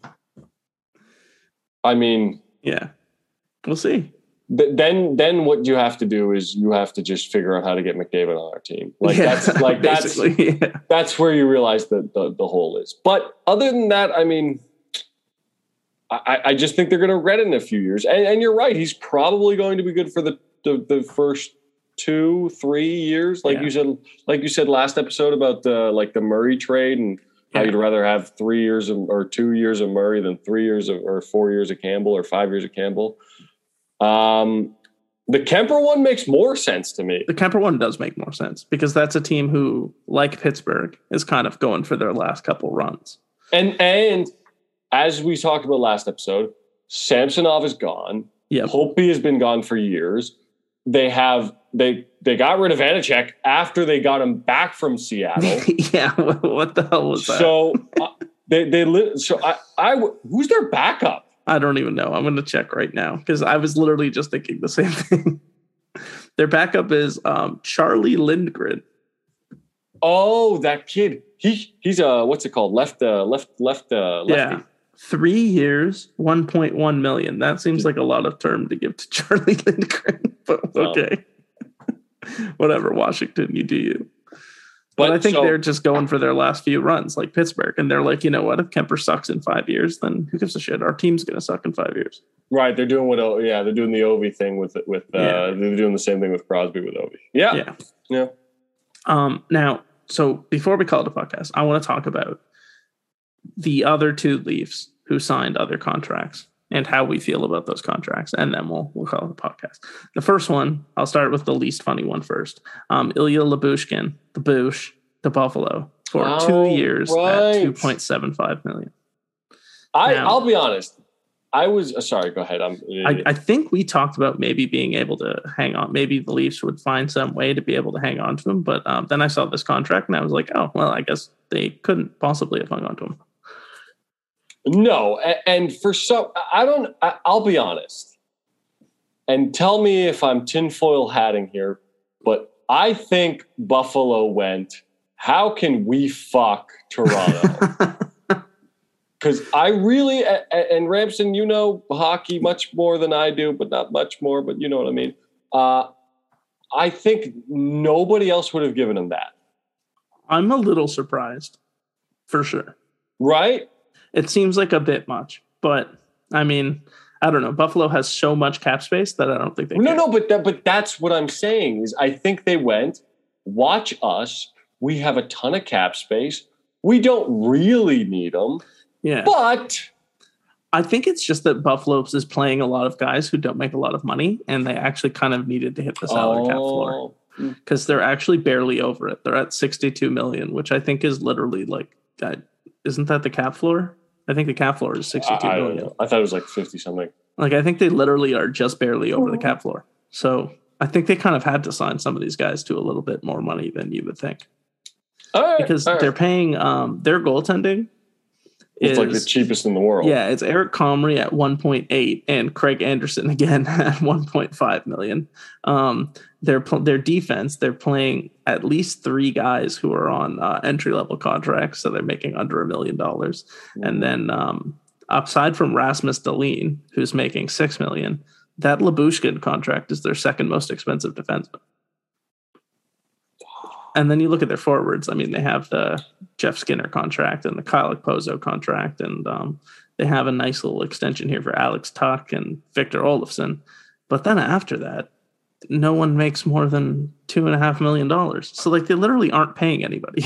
I mean, Yeah, we'll see. th- then then what you have to do is you have to just figure out how to get McDavid on our team. Like Yeah, that's like that's basically, yeah. that's where you realize that the, the hole is. But other than that, I mean, I, I just think they're going to regret it in a few years. And, and you're right; he's probably going to be good for the the, the first two, three years, like Yeah. you said, like you said last episode about the like the Murray trade and how Yeah. you'd rather have three years of, or two years of Murray than three years of, or four years of Campbell or five years of Campbell. Um, the Kemper one makes more sense to me. The Kemper one does make more sense because that's a team who, like Pittsburgh, is kind of going for their last couple runs. And and as we talked about last episode, Samsonov is gone. Yep. Holtby has been gone for years. They have they they got rid of Vanacek after they got him back from Seattle. Yeah, what, what the hell was that? So uh, they they li- so I I w- who's their backup? I don't even know. I'm going to check right now because I was literally just thinking the same thing. Their backup is um, Charlie Lindgren. Oh, that kid. He he's a what's it called? Left uh left left uh lefty. Yeah, three years, one point one million. That seems like a lot of term to give to Charlie Lindgren, but okay. Whatever, Washington, you do you. But, but I think so, they're just going for their last few runs, like Pittsburgh, and they're like, you know what? If Kemper sucks in five years, then who gives a shit? Our team's going to suck in five years. Right? They're doing what? Yeah, they're doing the Ovi thing with with. Uh, yeah. They're doing the same thing with Crosby with Ovi. Yeah, yeah, yeah. Um. Now, so before we call it a podcast, I want to talk about the other two Leafs who signed other contracts and how we feel about those contracts, and then we'll we'll call it a podcast. The first one, I'll start with the least funny one first. Um, Ilya Lyubushkin, the Boosh, to Buffalo for oh, two years right. at two point seven five million. I now, I'll be honest. I was uh, sorry. Go ahead. I'm. I, I think we talked about maybe being able to hang on. Maybe the Leafs would find some way to be able to hang on to him. But um, then I saw this contract and I was like, oh well, I guess they couldn't possibly have hung on to him. No, and for some, I don't. I'll be honest, and tell me if I'm tinfoil hatting here, but I think Buffalo went, how can we fuck Toronto? Because I really, and Ramson, you know hockey much more than I do, but not much more, but you know what I mean. Uh, I think nobody else would have given him that. I'm a little surprised, for sure. Right? It seems like a bit much, but I mean, I don't know. Buffalo has so much cap space that I don't think they No, care. no, but that, but that's what I'm saying is I think they went, watch us. We have a ton of cap space. We don't really need them. Yeah. But I think it's just that Buffalo is playing a lot of guys who don't make a lot of money, and they actually kind of needed to hit the salary oh. cap floor because they're actually barely over it. They're at sixty-two million, which I think is literally like, uh, isn't that the cap floor? I think the cap floor is sixty-two I, I million. don't know. I thought it was like fifty something. Like, I think they literally are just barely over the cap floor. So I think they kind of had to sign some of these guys to a little bit more money than you would think. All right, because all right. they're paying um, their goaltending. It's is, like the cheapest in the world. Yeah, it's Eric Comrie at one point eight and Craig Anderson again at one point five million. Um, their their defense, they're playing at least three guys who are on uh, entry level contracts, so they're making under a million dollars. And then um, aside from Rasmus Dahlin, who's making six million, that Lyubushkin contract is their second most expensive defenseman. And then you look at their forwards. I mean, they have the Jeff Skinner contract and the Kyle Okposo contract, and um, they have a nice little extension here for Alex Tuck and Victor Olofsson. But then after that, no one makes more than two and a half million dollars. So like they literally aren't paying anybody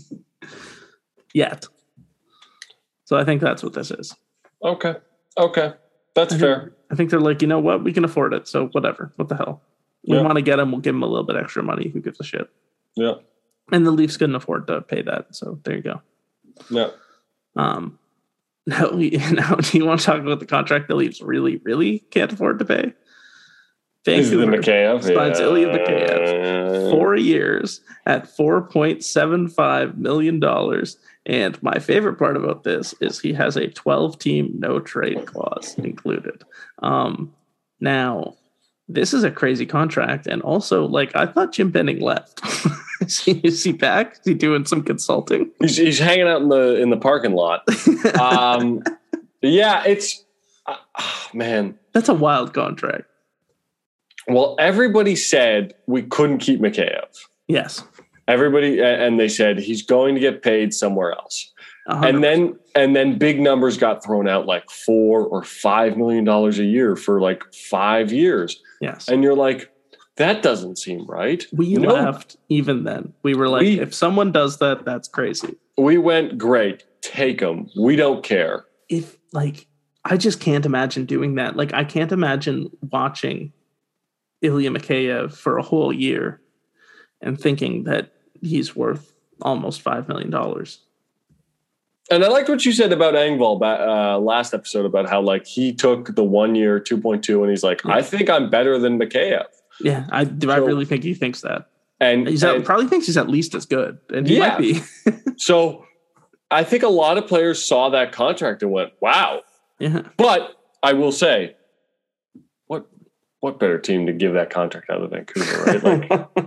yet. So I think that's what this is. Okay. Okay. That's I fair. Think, I think they're like, you know what? We can afford it. So whatever. What the hell? We Yeah. want to get him. We'll give him a little bit extra money. Who gives a shit? Yeah. And the Leafs couldn't afford to pay that. So there you go. Yeah. Um, now, we, now, do you want to talk about the contract the Leafs really, really can't afford to pay? Is it the Mikheyev? signs Yeah. Ilya Mikheyev four years at four point seven five million dollars. And my favorite part about this is he has a twelve-team no-trade clause included. Um, now, this is a crazy contract. And also, like, I thought Jim Benning left. is, he, is he back? Is he doing some consulting? He's, he's hanging out in the in the parking lot. Um, yeah, it's uh, oh, man. That's a wild contract. Well, everybody said we couldn't keep Mikheyev. Yes. Everybody, and they said he's going to get paid somewhere else. one hundred percent. And then and then big numbers got thrown out, like four or five million dollars a year for like five years. Yes. And you're like, that doesn't seem right. We No. left even then. We were like, We- if someone does that, that's crazy. We went, great, take him. We don't care. If like, I just can't imagine doing that. Like, I can't imagine watching Ilya Mikheyev for a whole year and thinking that he's worth almost five million dollars. And I liked what you said about Engvall ba- uh, last episode about how like he took the one year two point two and he's like, Yeah. I think I'm better than Mikheyev. Yeah, I do. I So- really think he thinks that. And, He's at, and probably thinks he's at least as good, and he Yeah. might be. so I think a lot of players saw that contract and went, wow. Yeah, But I will say, what what better team to give that contract out of Vancouver, right? Like,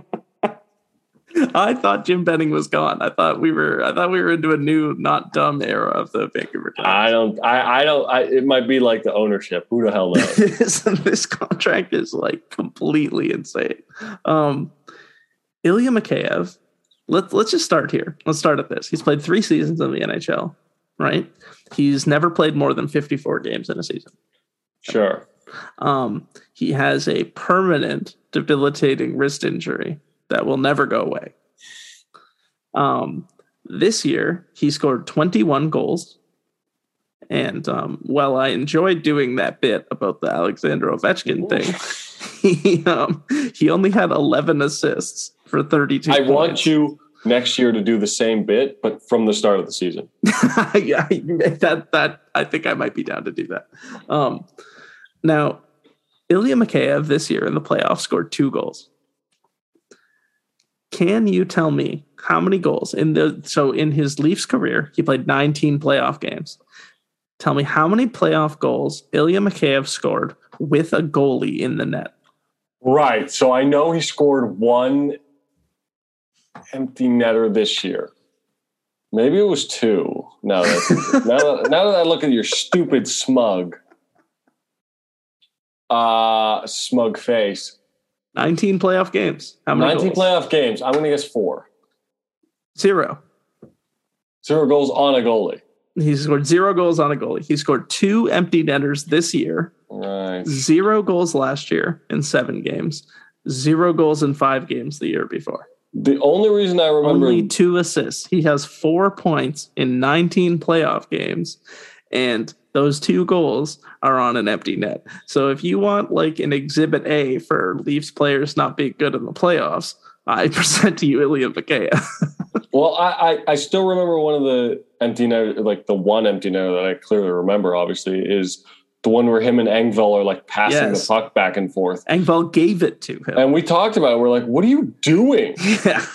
I thought Jim Benning was gone. I thought we were. I thought we were into a new, not dumb era of the Vancouver Canucks. I don't, I, I don't, I, it might be like the ownership. Who the hell knows? this, this contract is like completely insane. Um, Ilya Mikheyev, let's let's just start here. Let's start at this. He's played three seasons in the N H L, right? He's never played more than fifty-four games in a season. Sure. Um, he has a permanent debilitating wrist injury that will never go away. Um, this year, he scored twenty-one goals. And um, while I enjoyed doing that bit about the Alexander Ovechkin thing, he, um, he only had eleven assists for thirty-two I points. want you next year to do the same bit, but from the start of the season. yeah, that, that, I think I might be down to do that. Um, now, Ilya Mikheyev this year in the playoffs scored two goals. Can you tell me how many goals in the so in his Leafs career he played nineteen playoff games? Tell me how many playoff goals Ilya Mikheyev scored with a goalie in the net. Right. So I know he scored one empty netter this year. Maybe it was two. Now that, now that, now that I look at your stupid smug, uh, smug face. nineteen playoff games. How many nineteen goals? playoff games. I'm going to guess four. Zero. Zero goals on a goalie. He scored zero goals on a goalie. He scored two empty netters this year. Right. Zero goals last year in seven games. Zero goals in five games the year before. The only reason I remember Only two assists. He has four points in nineteen playoff games, and those two goals are on an empty net. So if you want like an exhibit A for Leafs players not being good in the playoffs, I present to you Ilya Mikheyev. Well, I, I, I still remember one of the empty net, like the one empty net that I clearly remember, obviously, is The one where him and Engvall are like passing Yes. the puck back and forth. Engvall gave it to him. And we talked about it. We're like, what are you doing? Yeah.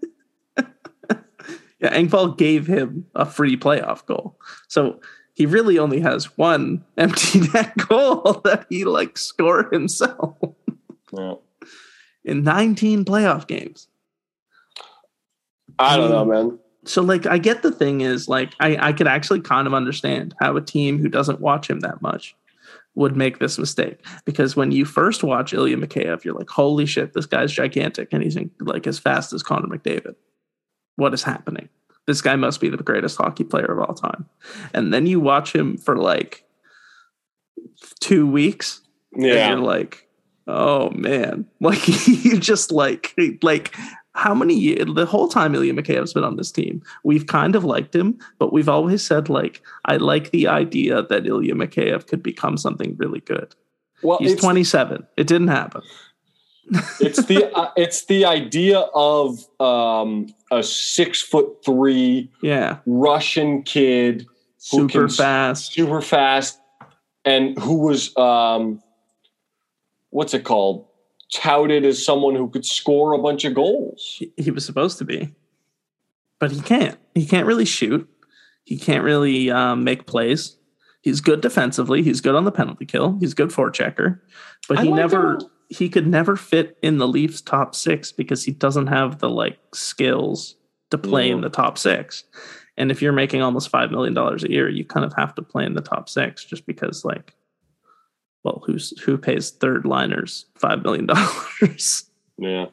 Yeah, Engvall gave him a free playoff goal. So he really only has one empty net goal that he like scored himself Yeah. in nineteen playoff games. I don't know, man. So like, I get the thing is like, I, I could actually kind of understand how a team who doesn't watch him that much would make this mistake, because when you first watch Ilya Mikheyev, you're like, holy shit, this guy's gigantic and he's in, like as fast as Connor McDavid. What is happening? This guy must be the greatest hockey player of all time. And then you watch him for like two weeks. Yeah. And you're like, oh man, like you just like, like how many years, the whole time Ilya Mikheyev's been on this team, we've kind of liked him, but we've always said like, I like the idea that Ilya Mikheyev could become something really good. Well, he's twenty-seven. It didn't happen. it's the uh, it's the idea of um, a six foot three yeah Russian kid who super can, fast, super fast, and who was um, what's it called? Touted as someone who could score a bunch of goals. He, he was supposed to be, but he can't. He can't really shoot. He can't really um, make plays. He's good defensively. He's good on the penalty kill. He's a good forechecker, but he never. Him. He could never fit in the Leafs top six because he doesn't have the like skills to play yeah. in the top six. And if you're making almost five million dollars a year, you kind of have to play in the top six just because like, well, who's, who pays third liners five million dollars? Yeah.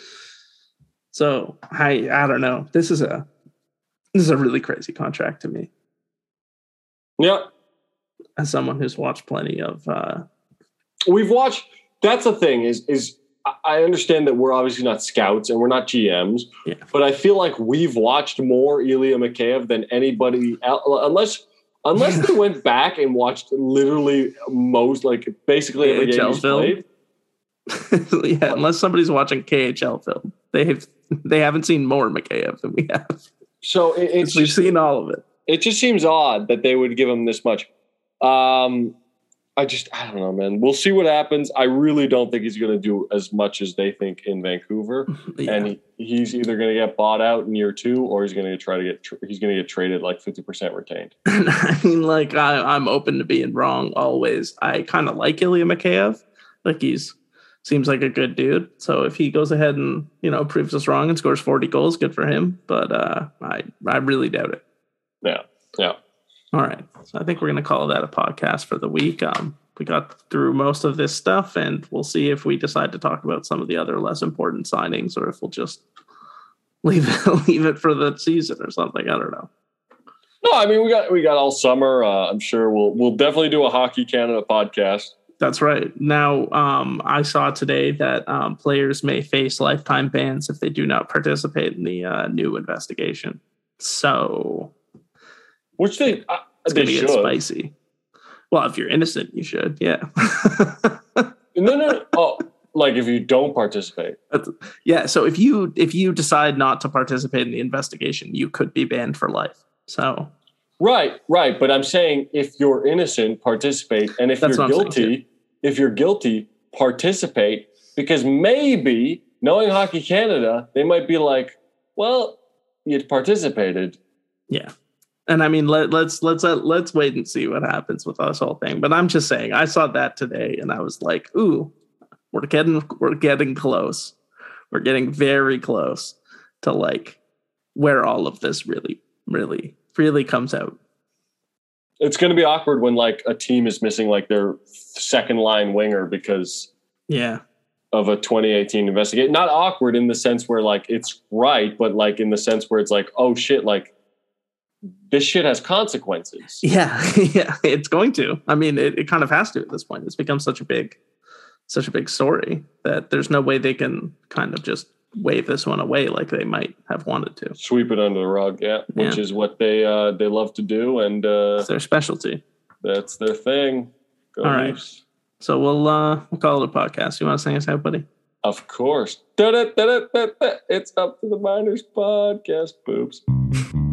So I, I don't know. This is a, this is a really crazy contract to me. Yeah. As someone who's watched plenty of, uh, we've watched, that's the thing is, is I understand that we're obviously not scouts and we're not G Ms, yeah. but I feel like we've watched more Ilya Mikheyev than anybody else, unless, unless they went back and watched literally most, like basically every game he's played. Yeah, unless somebody's watching K H L film, they have, they haven't seen more Mikheyev than we have. So it, it's we've seen all of it. It just seems odd that they would give him this much. Um, I just, I don't know, man. We'll see what happens. I really don't think he's going to do as much as they think in Vancouver. Yeah. And he, he's either going to get bought out in year two or he's going to try to get, tra- he's going to get traded like fifty percent retained. I mean, like, I, I'm open to being wrong always. I kind of like Ilya Mikheyev. Like, he's, seems like a good dude. So if he goes ahead and, you know, proves us wrong and scores forty goals, good for him. But uh, I, I really doubt it. Yeah. Yeah. All right. So I think we're going to call that a podcast for the week. Um, we got through most of this stuff, and we'll see if we decide to talk about some of the other less important signings, or if we'll just leave it, leave it for the season or something. I don't know. No, I mean, we got we got all summer. Uh, I'm sure we'll we'll definitely do a Hockey Canada podcast. That's right. Now, um, I saw today that um, players may face lifetime bans if they do not participate in the uh, new investigation. So. Which they, uh, it's they gonna should. Get spicy. Well, if you're innocent, you should. Yeah. no, no. Oh, like if you don't participate. Yeah. So if you if you decide not to participate in the investigation, you could be banned for life. So. Right, right. But I'm saying if you're innocent, participate, and if That's you're guilty, if you're guilty, participate, because maybe knowing Hockey Canada, they might be like, well, you participated. Yeah. And I mean, let, let's let's uh, let's wait and see what happens with this whole thing. But I'm just saying, I saw that today, and I was like, "Ooh, we're getting we're getting close. We're getting very close to like where all of this really, really, really comes out." It's going to be awkward when like a team is missing like their second line winger because yeah of a twenty eighteen investigation. Not awkward in the sense where like it's right, but like in the sense where it's like, oh shit, like. This shit has consequences. Yeah, yeah, it's going to. I mean, it, it kind of has to at this point. It's become such a big, such a big story that there's no way they can kind of just wave this one away like they might have wanted to. Sweep it under the rug, yeah, which yeah. is what they uh, they love to do, and uh, it's their specialty. That's their thing. Go All right, Leafs. So we'll uh, we'll call it a podcast. You want to sing us out, buddy? Of course. Da-da-da-da-da-da. It's Up to the Miners podcast, boobs.